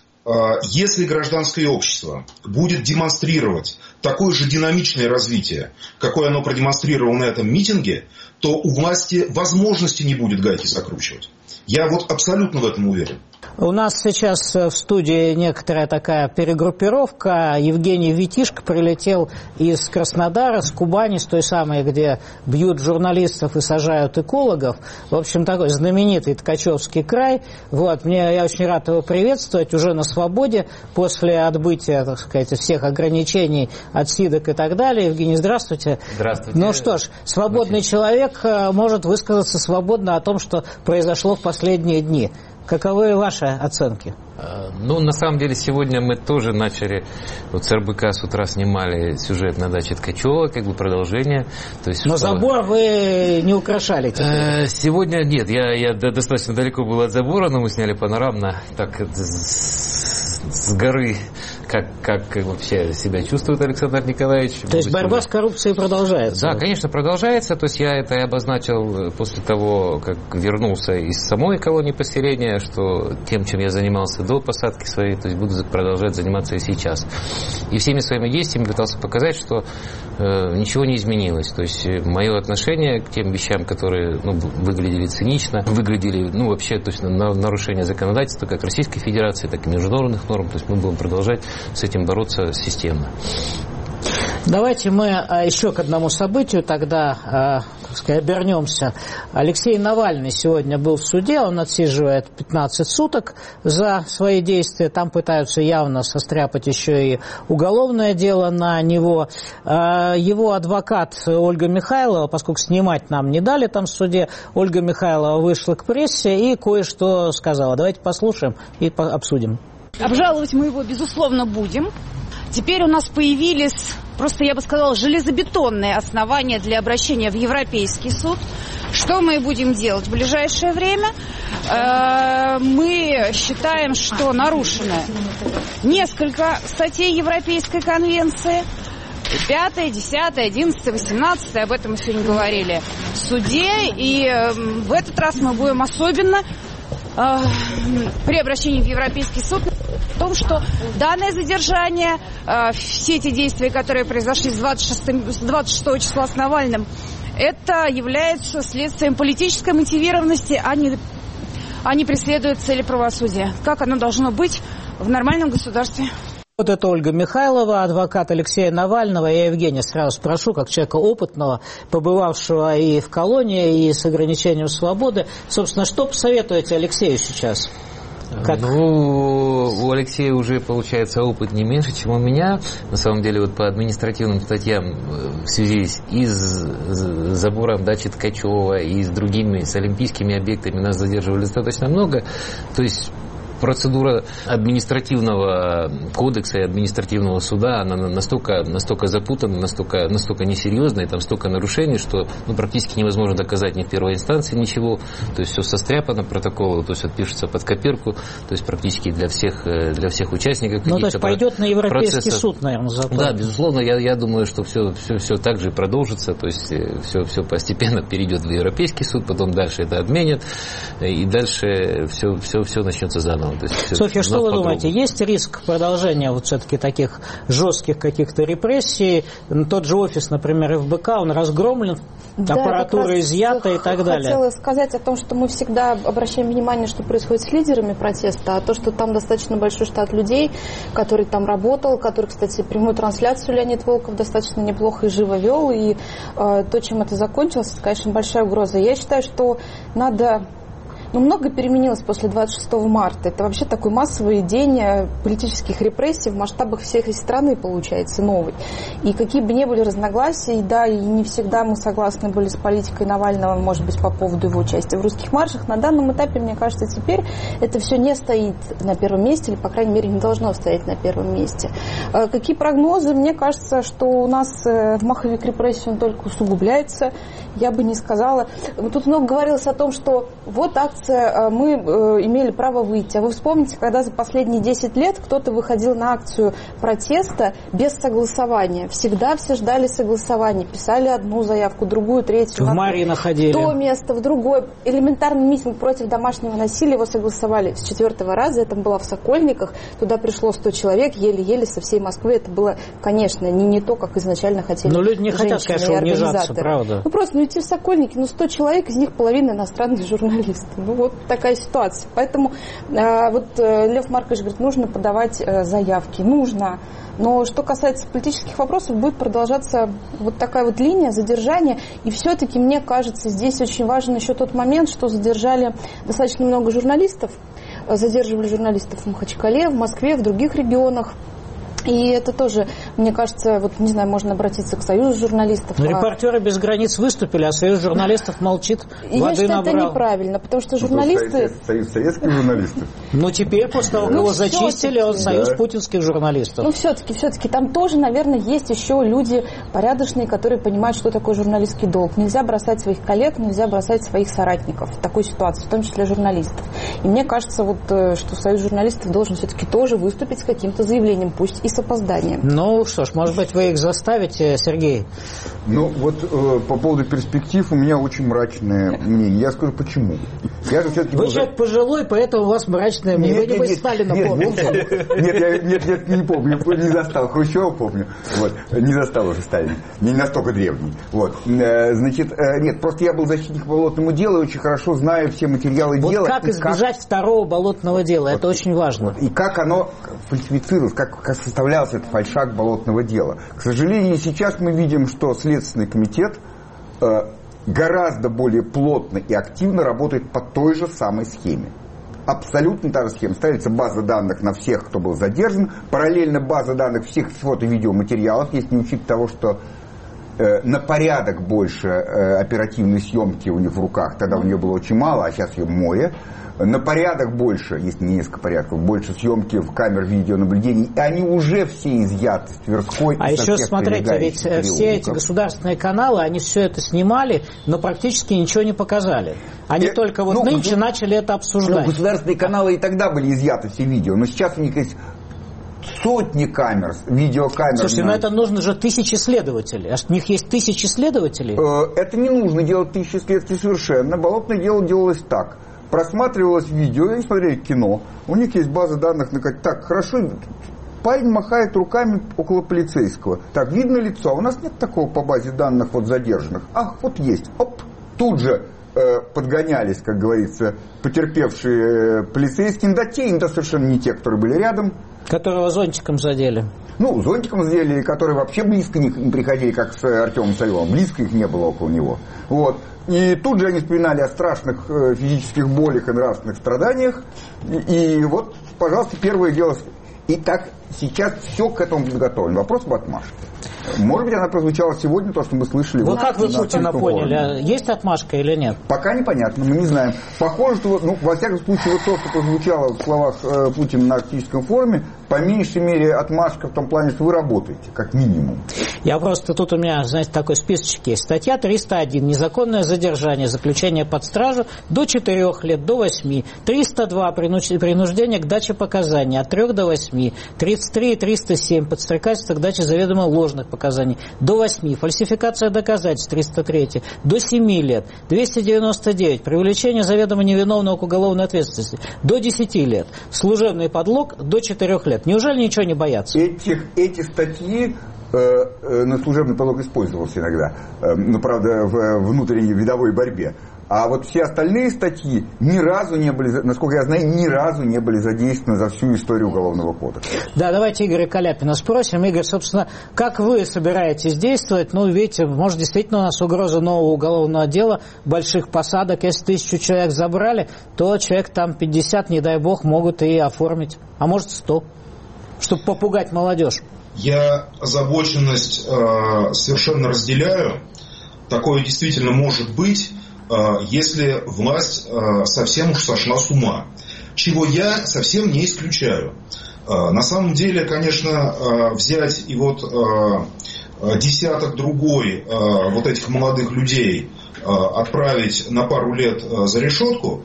если гражданское общество будет демонстрировать такое же динамичное развитие, какое оно продемонстрировало на этом митинге, то у власти возможности не будет гайки закручивать. Я вот абсолютно в этом уверен. У нас сейчас в студии некоторая такая перегруппировка. Евгений Витишко прилетел из Краснодара, с Кубани, с той самой, где бьют журналистов и сажают экологов. В общем, такой знаменитый Ткачевский край. Вот, я очень рад его приветствовать уже на свободе после отбытия, так сказать, всех ограничений от СИДок и так далее. Евгений, здравствуйте. Здравствуйте. Ну что ж, свободный человек может высказаться свободно о том, что произошло в последние дни. Каковы ваши оценки? Ну, на самом деле, сегодня мы тоже начали, вот с РБК с утра снимали сюжет на даче Ткачева, как бы продолжение. То есть, но забор вы не украшали теперь? Сегодня нет, я достаточно далеко был от забора, но мы сняли панорамно, так с горы, как вообще себя чувствует Александр Николаевич. То есть борьба с коррупцией продолжается? Да, конечно, продолжается. То есть я это и обозначил после того, как вернулся из самой колонии поселения, что тем, чем я занимался до посадки своей, то есть буду продолжать заниматься и сейчас. И всеми своими действиями пытался показать, что ничего не изменилось. То есть мое отношение к тем вещам, которые выглядели цинично, выглядели вообще то есть, нарушение законодательства как Российской Федерации, так и международных норм. То есть мы будем продолжать с этим бороться системно. Давайте мы еще к одному событию тогда, так сказать, обернемся. Алексей Навальный сегодня был в суде, он отсиживает 15 суток за свои действия. Там пытаются явно состряпать еще и уголовное дело на него. Его адвокат Ольга Михайлова, поскольку снимать нам не дали там в суде, Ольга Михайлова вышла к прессе и кое-что сказала. Давайте послушаем и обсудим. Обжаловать мы его, безусловно, будем. Теперь у нас появились, просто я бы сказала, железобетонные основания для обращения в Европейский суд. Что мы будем делать в ближайшее время? Мы считаем, что нарушено несколько статей Европейской конвенции. 5, 10, 11, 18, об этом мы сегодня говорили в суде. И в этот раз мы будем особенно при обращении в Европейский суд в том, что данное задержание, все эти действия, которые произошли с 26 числа с Навальным, это является следствием политической мотивированности, а не преследует цели правосудия, как оно должно быть в нормальном государстве. Вот это Ольга Михайлова, адвокат Алексея Навального. Я Евгения сразу спрошу, как человека опытного, побывавшего и в колонии, и с ограничением свободы. Собственно, что посоветуете Алексею сейчас? У Алексея уже, получается, опыт не меньше, чем у меня. На самом деле, вот по административным статьям в связи и с забором дачи Ткачева, и с другими, с олимпийскими объектами нас задерживали достаточно много. То есть процедура административного кодекса и административного суда, она настолько запутана, настолько несерьезная, и там столько нарушений, что практически невозможно доказать ни в первой инстанции ничего. То есть все состряпано, протоколы, то есть пишется под копирку, то есть практически для всех участников. То есть пойдет на Европейский суд, наверное, закон. Да, безусловно, я думаю, что все так же продолжится, то есть все постепенно перейдет в Европейский суд, потом дальше это отменят, и дальше все начнется заново. Софья, что вы думаете, есть риск продолжения вот все-таки таких жестких каких-то репрессий? Тот же офис, например, ФБК, он разгромлен, аппаратура изъята и так далее. Хотела сказать о том, что мы всегда обращаем внимание, что происходит с лидерами протеста, а то, что там достаточно большой штат людей, который там работал, который, кстати, прямую трансляцию Леонид Волков достаточно неплохо и живо вел, и то, чем это закончилось, это, конечно, большая угроза. Я считаю, что надо... много переменилось после 26 марта. Это вообще такой массовый день политических репрессий в масштабах всей страны, получается, новый. И какие бы ни были разногласия, и не всегда мы согласны были с политикой Навального, может быть, по поводу его участия в русских маршах, на данном этапе, мне кажется, теперь это все не стоит на первом месте, или, по крайней мере, не должно стоять на первом месте. Какие прогнозы? Мне кажется, что у нас маховик репрессий, он только усугубляется. Я бы не сказала. Тут много говорилось о том, что вот акция, мы имели право выйти. А вы вспомните, когда за последние 10 лет кто-то выходил на акцию протеста без согласования. Всегда все ждали согласования. Писали одну заявку, другую, третью. В Марьино ходили. В то место, в другое. Элементарный митинг против домашнего насилия, его согласовали с 4-го раза. Это было в Сокольниках. Туда пришло 100 человек, еле-еле со всей Москвы. Это было, конечно, не то, как изначально хотели. Но люди не хотят, конечно, унижаться, правда. Просто идти в Сокольники, 100 человек, из них половина иностранных журналистов. Вот такая ситуация. Поэтому Лев Маркович говорит, нужно подавать заявки. Нужно. Но что касается политических вопросов, будет продолжаться вот такая вот линия задержания. И все-таки, мне кажется, здесь очень важен еще тот момент, что задержали достаточно много журналистов. Задерживали журналистов в Махачкале, в Москве, в других регионах. И это тоже, мне кажется, можно обратиться к Союзу журналистов. Репортеры без границ выступили, а Союз журналистов молчит, Я считаю, это неправильно, потому что журналисты... Союз советских журналистов? Теперь, после того, как его зачистили, он Союз путинских журналистов. Все-таки, там тоже, наверное, есть еще люди порядочные, которые понимают, что такое журналистский долг. Нельзя бросать своих коллег, нельзя бросать своих соратников в такой ситуации, в том числе журналистов. И мне кажется, что Союз журналистов должен все-таки тоже выступить с каким-то заявлением, пусть и с опозданием. Что ж, может быть, вы их заставите, Сергей? По поводу перспектив у меня очень мрачное мнение. Я скажу, почему. Вы человек пожилой, поэтому у вас мрачное мнение. Вы, небось, Сталина помните? Нет, не помню. Не застал. Хрущева помню. Не застал уже Сталина. Не настолько древний. Нет, просто я был защитником болотного дела и очень хорошо знаю все материалы дела. Как избежать второго болотного дела? Это очень важно. И как оно фальсифицировалось, как составлялся этот фальшак болотного дела. К сожалению, сейчас мы видим, что Следственный комитет гораздо более плотно и активно работает по той же самой схеме. Абсолютно та же схема. Ставится база данных на всех, кто был задержан. Параллельно база данных всех фото- и видеоматериалов, если не учить того, что на порядок больше оперативной съемки у них в руках. Тогда у нее было очень мало, а сейчас ее море. На порядок больше, если не несколько порядков, больше съемки в камер видеонаблюдения. И они уже все изъяты с Тверской. А еще смотрите, ведь все эти государственные каналы, они все это снимали, но практически ничего не показали. Они только нынче начали это обсуждать. Государственные каналы и тогда были изъяты все видео, но сейчас у них есть сотни камер, видеокамер. Слушайте, это нужно же 1000 следователей. А у них есть 1000 следователей? Это не нужно делать 1000 следователей совершенно. Болотное дело делалось так. Просматривалось видео, они смотрели кино. У них есть база данных. Так, хорошо, парень махает руками около полицейского. Так, видно лицо. А у нас нет такого по базе данных задержанных. Ах, есть. Оп. Тут же подгонялись, как говорится, потерпевшие полицейские. Да, те, совершенно не те, которые были рядом. Которого зонтиком задели. Ну, зонтиком задели, которые вообще близко не приходили, как с Артемом Царевым. Близко их не было около него. Вот. И тут же они вспоминали о страшных физических болях и нравственных страданиях. И вот, пожалуйста, первое дело. Итак, сейчас все к этому подготовлено. Вопрос об отмашке. Может быть, она прозвучала сегодня, то, что мы слышали. Вот как вы Путина поняли? Есть отмашка или нет? Пока непонятно, мы не знаем. Похоже, что, ну, во всяком случае, вот то, что прозвучало в словах Путина на Арктическом форуме, по меньшей мере отмашка в том плане, что вы работаете, как минимум. Я просто, тут у меня, знаете, такой списочек есть. Статья 301. Незаконное задержание, заключение под стражу до 4 лет, до 8. 302. Принуждение к даче показаний от 3 до 8. 33 и 307. Подстрекательство к даче заведомо ложных показаний до 8. Фальсификация доказательств 303 до 7 лет. 299. Привлечение заведомо невиновного к уголовной ответственности до 10 лет. Служебный подлог до 4 лет. Неужели ничего не боятся? Эти статьи на служебный подлог использовался иногда, но, правда, в внутренней видовой борьбе. А вот все остальные статьи ни разу не были, насколько я знаю, ни разу не были задействованы за всю историю Уголовного кодекса. Да, давайте Игоря Каляпина спросим. Игорь, собственно, как вы собираетесь действовать? Ну, видите, может, действительно у нас угроза нового уголовного дела, больших посадок. Если 1000 человек забрали, то человек там 50, не дай бог, могут и оформить. А может, 100, чтобы попугать молодежь. Я озабоченность совершенно разделяю. Такое действительно может быть, если власть совсем уж сошла с ума. Чего я совсем не исключаю. На самом деле, конечно, взять и вот десяток другой вот этих молодых людей отправить на пару лет за решетку,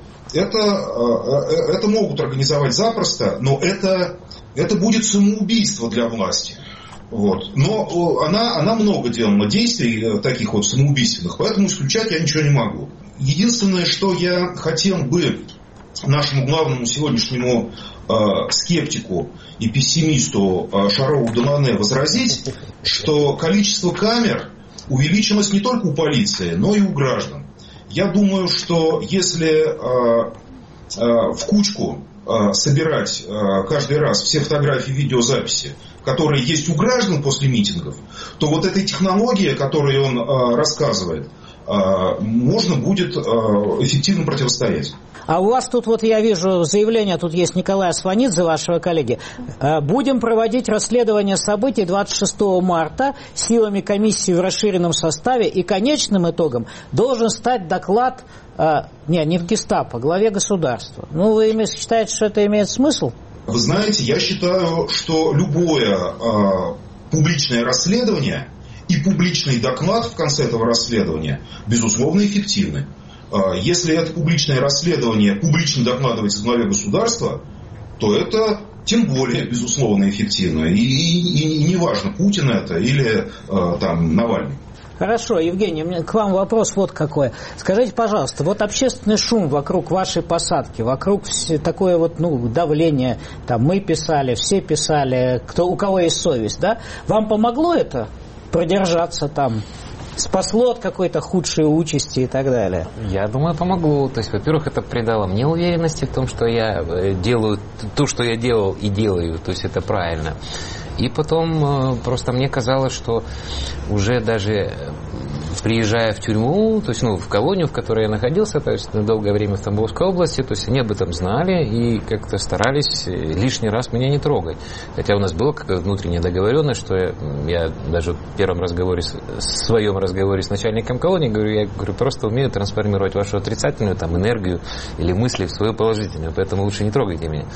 это могут организовать запросто, но это будет самоубийство для власти. Вот. Но она много делала действий таких вот самоубийственных, поэтому исключать я ничего не могу. Единственное, что я хотел бы нашему главному сегодняшнему скептику и пессимисту Шарову Делане возразить, что количество камер увеличилось не только у полиции, но и у граждан. Я думаю, что если в кучку собирать каждый раз все фотографии, видеозаписи, которые есть у граждан после митингов, то вот этой технологии, о которой он рассказывает, можно будет эффективно противостоять. А у вас тут, вот я вижу заявление, тут есть Николая Сванидзе, вашего коллеги. Будем проводить расследование событий 26 марта силами комиссии в расширенном составе, и конечным итогом должен стать доклад, не в Гестапо, главе государства. Ну, вы считаете, что это имеет смысл? Вы знаете, я считаю, что любое публичное расследование и публичный доклад в конце этого расследования, безусловно, эффективны. Если это публичное расследование публично докладывается главе государства, то это тем более, безусловно, эффективно. И неважно, Путин это или там Навальный. Хорошо, Евгений, к вам вопрос вот какой. Скажите, пожалуйста, вот общественный шум вокруг вашей посадки, вокруг такое вот, давление, там мы писали, все писали, у кого есть совесть, да? Вам помогло это продержаться там? Спасло от какой-то худшей участи и так далее? Я думаю, помогло. То есть, во-первых, это придало мне уверенности в том, что я делаю то, что я делал и делаю. То есть, это правильно. И потом просто мне казалось, что уже даже приезжая в тюрьму, то есть, в колонию, в которой я находился, то есть, на долгое время в Тамбовской области, то есть, они об этом знали и как-то старались лишний раз меня не трогать. Хотя у нас была какая-то внутренняя договоренность, что я даже в первом своем разговоре с начальником колонии я говорю, просто умею трансформировать вашу отрицательную там энергию или мысли в свою положительную, поэтому лучше не трогайте меня.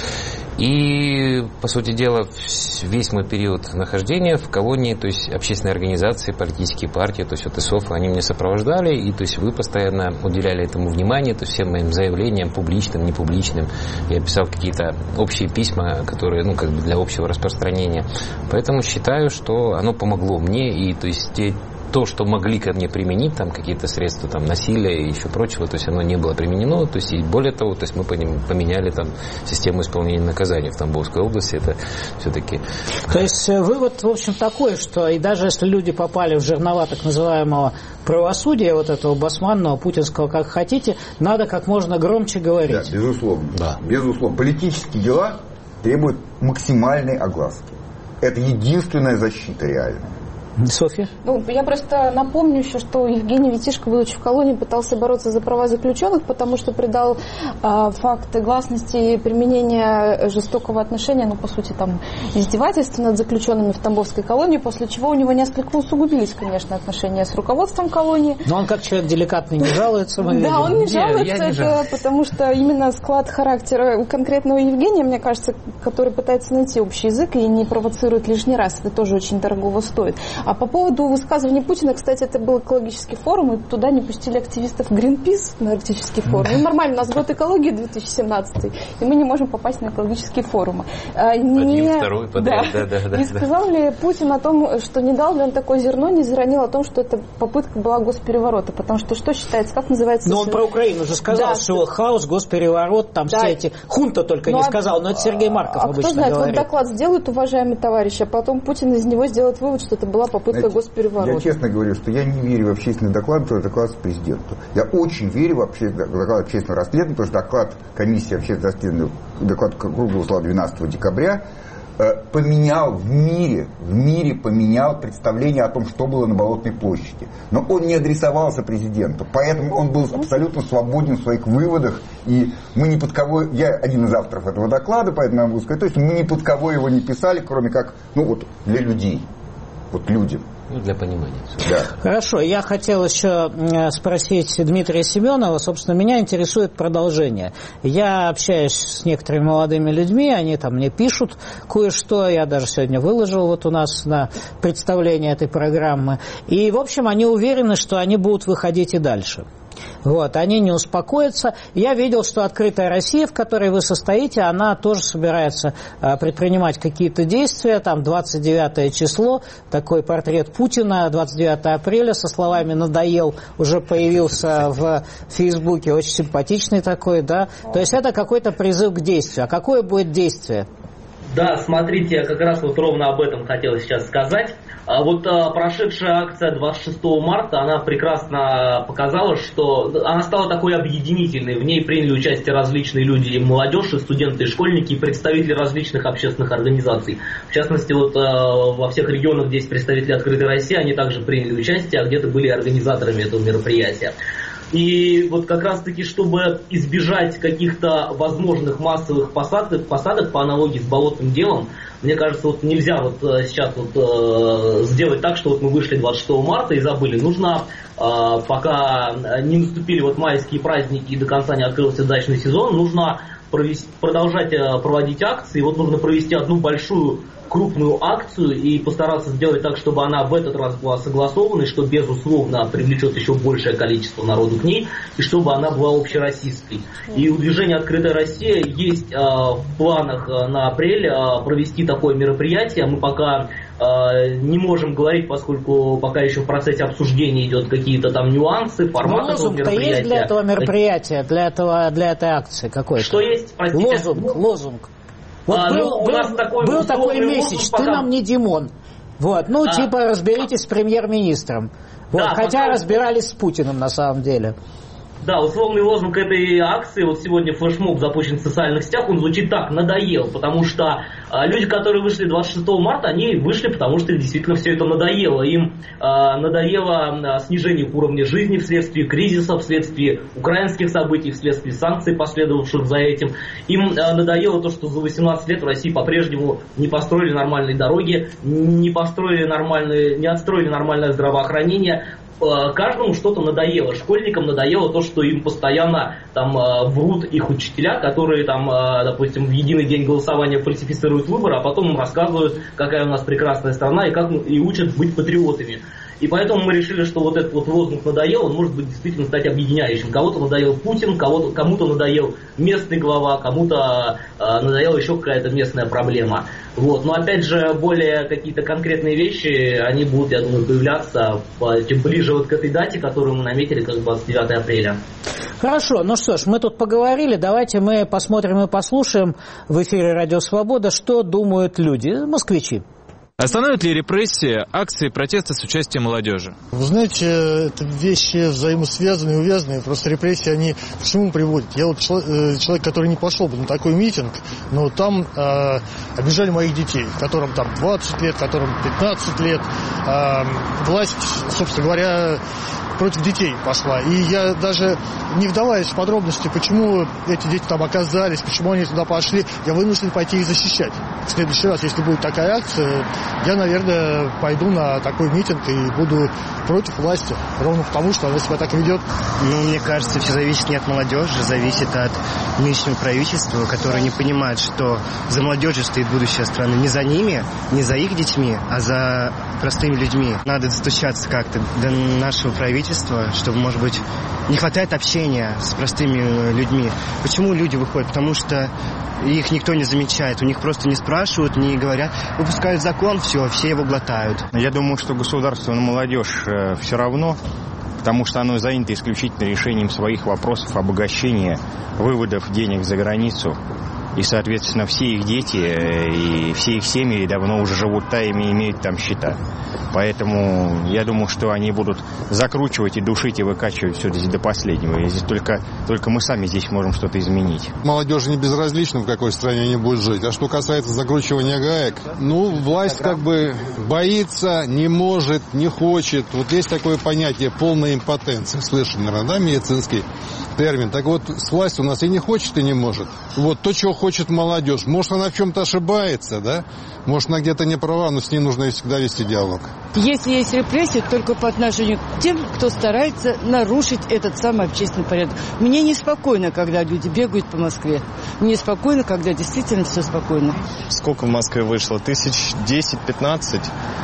И, по сути дела, весь мой период нахождения в колонии, то есть общественные организации, политические партии, то есть вот ИСОФ, они меня сопровождали, и то есть вы постоянно уделяли этому внимание, то есть всем моим заявлениям, публичным, непубличным. Я писал какие-то общие письма, которые, для общего распространения. Поэтому считаю, что оно помогло мне, и то есть то, что могли ко мне применить, там какие-то средства там, насилия и еще прочего, то есть оно не было применено, то есть и более того, то есть мы поменяли там систему исполнения наказаний в Тамбовской области, это все-таки... То есть вывод, в общем, такой, что и даже если люди попали в жернова так называемого правосудия, вот этого басманного, путинского, как хотите, надо как можно громче говорить. Да, безусловно. Да. Безусловно. Политические дела требует максимальной огласки. Это единственная защита реальная. Софья? Ну, я просто напомню еще, что Евгений Витишко, будучи в колонии, пытался бороться за права заключенных, потому что придал факты гласности применения жестокого отношения, ну, по сути, там, издевательства над заключенными в Тамбовской колонии, после чего у него несколько усугубились, конечно, отношения с руководством колонии. Но он как человек деликатный не жалуется. Да, он не жалуется, потому что именно склад характера конкретного Евгения, мне кажется, который пытается найти общий язык и не провоцирует лишний раз, это тоже очень дорогого стоит. А по поводу высказываний Путина, кстати, это был экологический форум, и туда не пустили активистов Greenpeace на арктический форум. Ну, нормально, у нас год экологии 2017, и мы не можем попасть на экологические форумы. Второй подряд, да. Не сказал ли Путин о том, что не дал ли он такое зерно, не заронил о том, что это попытка была госпереворота? Потому что считается, как называется? Но он про Украину же сказал, да, что хаос, госпереворот, там все эти... Хунта только не сказал, но это Сергей Марков обычно кто знает, говорит. вот доклад сделают, уважаемый товарищ, а потом Путин из него сделает вывод, что это была попытка госпереворота. Я честно говорю, что я не верю в общественный доклад, который доклад президенту. Я очень верю в доклад общественного расследования, потому что доклад комиссии общественного расследования, доклад круглого стола 12 декабря поменял в мире поменял представление о том, что было на Болотной площади. Но он не адресовался президенту, поэтому он был абсолютно свободен в своих выводах, и мы ни под кого, я один из авторов этого доклада, поэтому я могу сказать, то есть мы ни под кого его не писали, кроме как, ну вот, для людей. Вот людям. Ну, для понимания. Да. Хорошо, я хотел еще спросить Дмитрия Семенова. Собственно, меня интересует продолжение. Я общаюсь с некоторыми молодыми людьми, они там мне пишут кое-что, я даже сегодня выложил вот у нас на представление этой программы. И, в общем, они уверены, что они будут выходить и дальше. Вот, они не успокоятся. Я видел, что «Открытая Россия», в которой вы состоите, она тоже собирается предпринимать какие-то действия. Там 29 число, такой портрет Путина, 29 апреля, со словами «надоел», уже появился в Фейсбуке, очень симпатичный такой, да. То есть это какой-то призыв к действию. А какое будет действие? Да, смотрите, я как раз вот ровно об этом хотел сейчас сказать. Вот прошедшая акция 26 марта, она прекрасно показала, что она стала такой объединительной. В ней приняли участие различные люди, и молодежь, и студенты, и школьники, и представители различных общественных организаций. В частности, вот во всех регионах, где есть представители «Открытой России», они также приняли участие, а где-то были организаторами этого мероприятия. И вот как раз-таки, чтобы избежать каких-то возможных массовых посадок по аналогии с болотным делом, мне кажется, вот нельзя вот сейчас вот сделать так, что вот мы вышли 26 марта и забыли. Нужно, пока не наступили вот майские праздники и до конца не открылся дачный сезон, нужно продолжать проводить акции. Вот нужно провести одну большую крупную акцию и постараться сделать так, чтобы она в этот раз была согласованной, что, безусловно, привлечет еще большее количество народу к ней, и чтобы она была общероссийской. И у движения «Открытая Россия» есть в планах на апрель провести такое мероприятие. Мы пока не можем говорить, поскольку пока еще в процессе обсуждения идет какие-то там нюансы, формат этого мероприятия. Есть для этого мероприятия, для этой акции какой-то? Что есть? Простите? Лозунг. Вот был такой месяц, ты нам не Димон. Вот, типа разберитесь с премьер-министром. Вот, да, хотя разбирались с Путиным на самом деле. Да, условный лозунг этой акции, вот сегодня флешмоб запущен в социальных сетях, он звучит так: надоел, потому что люди, которые вышли 26 марта, они вышли, потому что действительно все это надоело. Им надоело снижение уровня жизни вследствие кризиса, вследствие украинских событий, вследствие санкций, последовавших за этим. Им надоело то, что за 18 лет в России по-прежнему не построили нормальные дороги, не отстроили нормальное здравоохранение. Каждому что-то надоело. Школьникам надоело то, что им постоянно там врут их учителя, которые там, допустим, в единый день голосования фальсифицируют выборы, а потом им рассказывают, какая у нас прекрасная страна и учат быть патриотами. И поэтому мы решили, что вот этот вот лозунг «надоел», он может быть действительно стать объединяющим. Кого-то надоел Путин, кому-то надоел местный глава, кому-то надоела еще какая-то местная проблема. Вот. Но опять же, более какие-то конкретные вещи, они будут, я думаю, появляться чем ближе вот к этой дате, которую мы наметили, как 29 апреля. Хорошо, ну что ж, мы тут поговорили, давайте мы посмотрим и послушаем в эфире «Радио Свобода», что думают люди, москвичи. Остановят ли репрессии акции протеста с участием молодежи? Вы знаете, это вещи взаимосвязанные, увязанные. Просто репрессии, они к чему приводят? Я вот человек, который не пошел бы на такой митинг, но там обижали моих детей, которым там 20 лет, которым 15 лет. Власть, собственно говоря, против детей пошла. И я даже не вдаваясь в подробности, почему эти дети там оказались, почему они туда пошли, я вынужден пойти их защищать. В следующий раз, если будет такая акция, я, наверное, пойду на такой митинг и буду против власти. Ровно потому, что она себя так ведет. Ну, мне кажется, все зависит не от молодежи, зависит от нынешнего правительства, которое не понимает, что за молодежью стоит будущее страны. Не за ними, не за их детьми, а за простыми людьми. Надо достучаться как-то до нашего правительства, чтобы, может быть, не хватает общения с простыми людьми. Почему люди выходят? Потому что их никто не замечает, у них просто не спрашивают, не говорят. Выпускают закон, все его глотают. Я думаю, что государство на молодежь все равно, потому что оно занято исключительно решением своих вопросов обогащения, выводов денег за границу. И, соответственно, все их дети и все их семьи давно уже живут там и имеют там счета. Поэтому я думаю, что они будут закручивать и душить и выкачивать все здесь до последнего. И здесь только мы сами здесь можем что-то изменить. Молодежи не безразлично, в какой стране они будут жить. А что касается закручивания гаек, власть как бы боится, не может, не хочет. Вот есть такое понятие полная импотенция. Слышали, наверное, да, медицинский термин. Так вот, с властью у нас и не хочет, и не может. Вот то, чего хочет молодежь. Может, она в чем-то ошибается, да? Может, она где-то не права, но с ней нужно всегда вести диалог. Если есть репрессии, только по отношению к тем, кто старается нарушить этот самый общественный порядок. Мне неспокойно, когда люди бегают по Москве. Мне спокойно, когда действительно все спокойно. Сколько в Москве вышло? 10-15.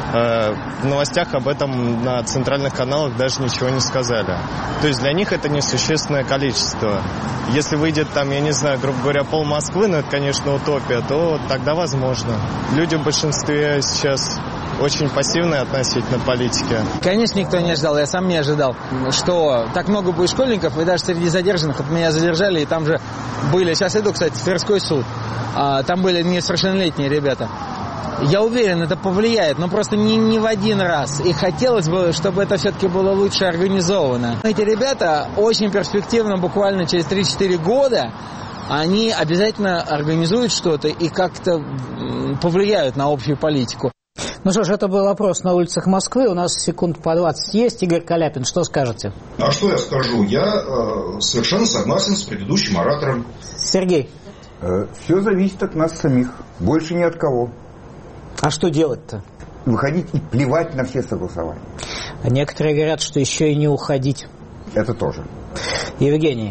В новостях об этом на центральных каналах даже ничего не сказали. То есть для них это несущественное количество. Если выйдет там, я не знаю, грубо говоря, пол Москвы, это, конечно, утопия, то тогда возможно. Люди в большинстве сейчас очень пассивные относительно политики. Конечно, никто не ожидал, я сам не ожидал, что так много будет школьников, и даже среди задержанных, вот меня задержали, и там же были, сейчас иду, кстати, в Тверской суд, там были несовершеннолетние ребята. Я уверен, это повлияет, но просто не в один раз. И хотелось бы, чтобы это все-таки было лучше организовано. Эти ребята очень перспективно, буквально через 3-4 года, они обязательно организуют что-то и как-то повлияют на общую политику. Ну что ж, это был опрос на улицах Москвы. У нас секунд по 20 есть. Игорь Каляпин, что скажете? А что я скажу? Я совершенно согласен с предыдущим оратором. Сергей? Все зависит от нас самих. Больше ни от кого. А что делать-то? Выходить и плевать на все согласования. А некоторые говорят, что еще и не уходить. Это тоже. Евгений?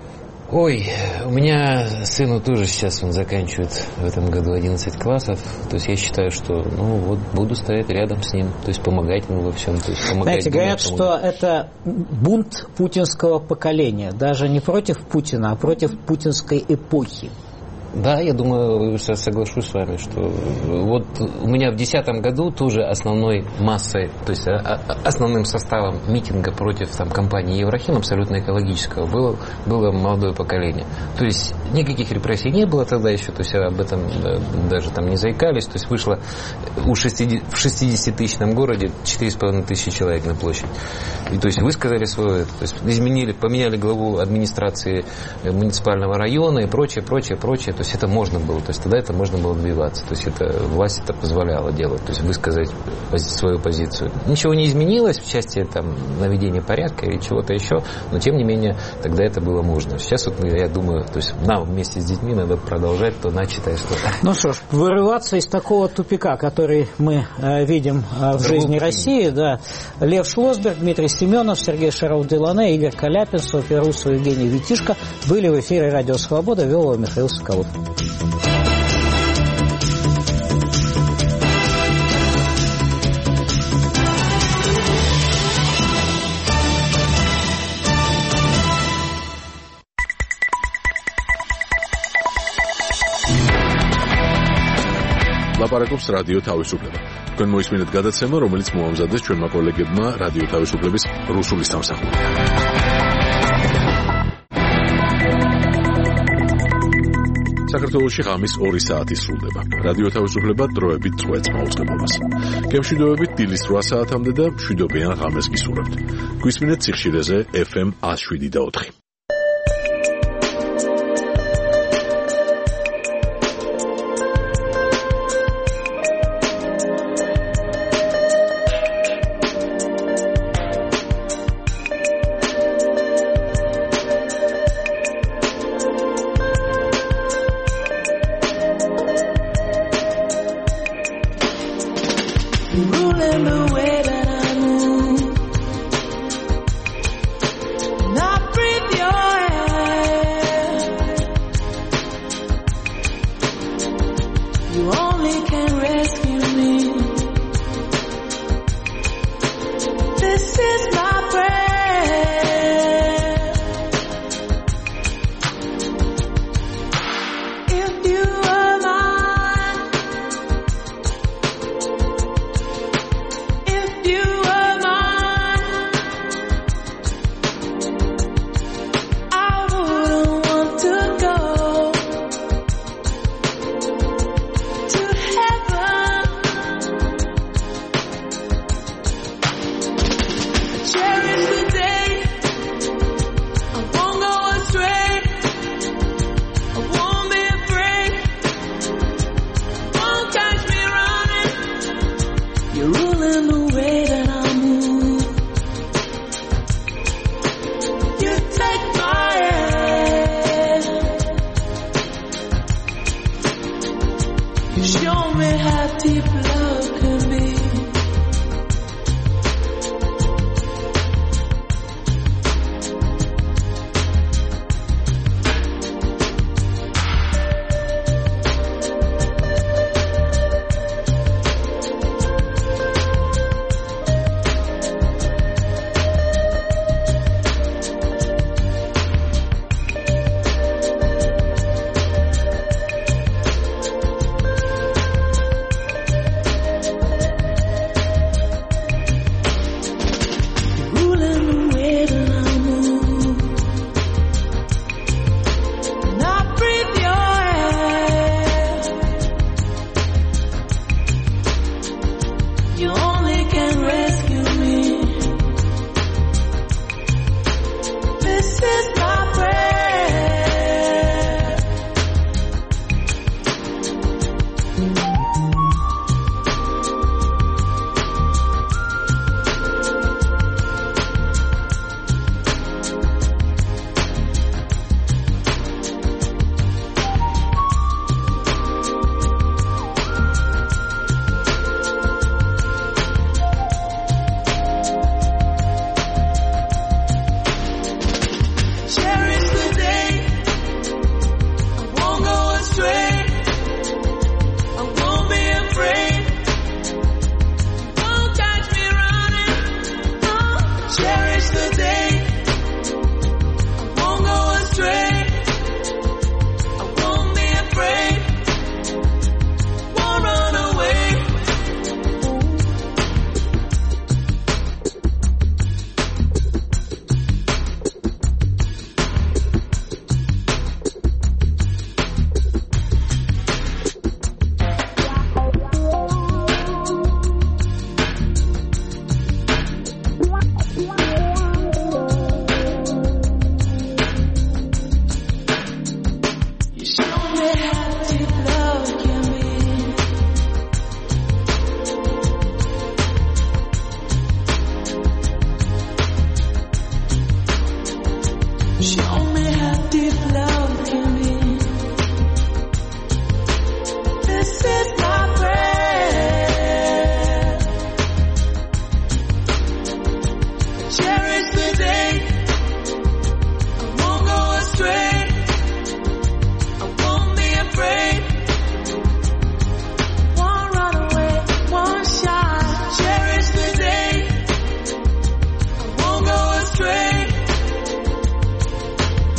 Ой, у меня сыну тоже сейчас, он заканчивает в этом году 11 классов. То есть я считаю, что, буду стоять рядом с ним. То есть помогать ему во всем. То есть помогать. Знаете, говорят, что это бунт путинского поколения. Даже не против Путина, а против путинской эпохи. Да, я думаю, соглашусь с вами, что вот у меня в 2010 году тоже основной массой, то есть основным составом митинга против компании Еврохим, абсолютно экологического, было молодое поколение. То есть никаких репрессий не было тогда еще, то есть об этом даже не заикались, то есть вышло в 60-тысячном городе 4,5 тысячи человек на площадь. И, то есть высказали свое, то есть поменяли главу администрации муниципального района и прочее. То есть это можно было, то есть тогда это можно было добиваться, то есть власть это позволяла делать, то есть высказать свою позицию. Ничего не изменилось в части наведения порядка или чего-то еще, но тем не менее тогда это было можно. Сейчас я думаю, то есть нам вместе с детьми надо продолжать, то начатое что-то. Ну что ж, вырываться из такого тупика, который мы видим в жизни России, да. Лев Шлосберг, Дмитрий Семенов, Сергей Шаров-Делане, Игорь Каляпин, Софья Русова, Евгений Витишко были в эфире «Радио Свобода», вел его Михаил Соколов. ლაპარაკობს რადიო თავისუფლება. თქვენ მოისმინეთ გადაცემა, რომელიც მოამზადეს ჩვენმა კოლეგებმა რადიო თავისუფლების რუსული სამსახური. საქართველოში ღამის 2 საათი სრულდება. რადიო თავისუფლება დროებით წვეთს მაუწყებლობას. გემშვიდობებით დილის 8 საათამდე და მშვიდობიან ღამეს გისურვებთ. გვისმინეთ სიხშირეზე FM 107.4.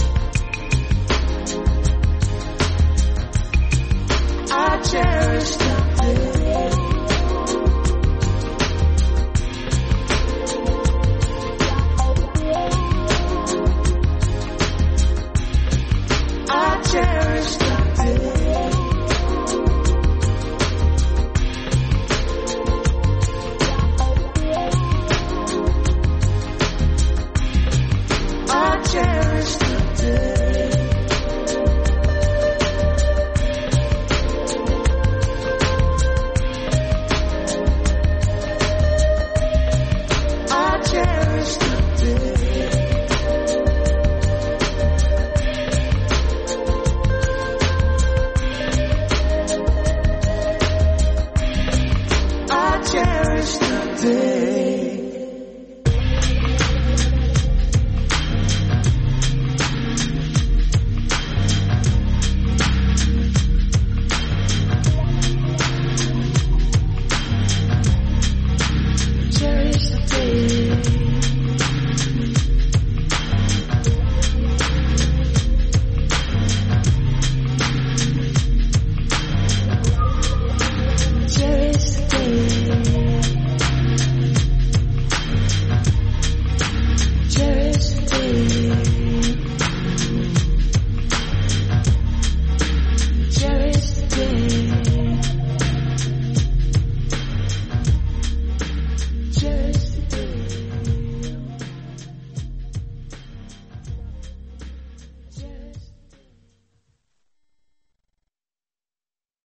cherish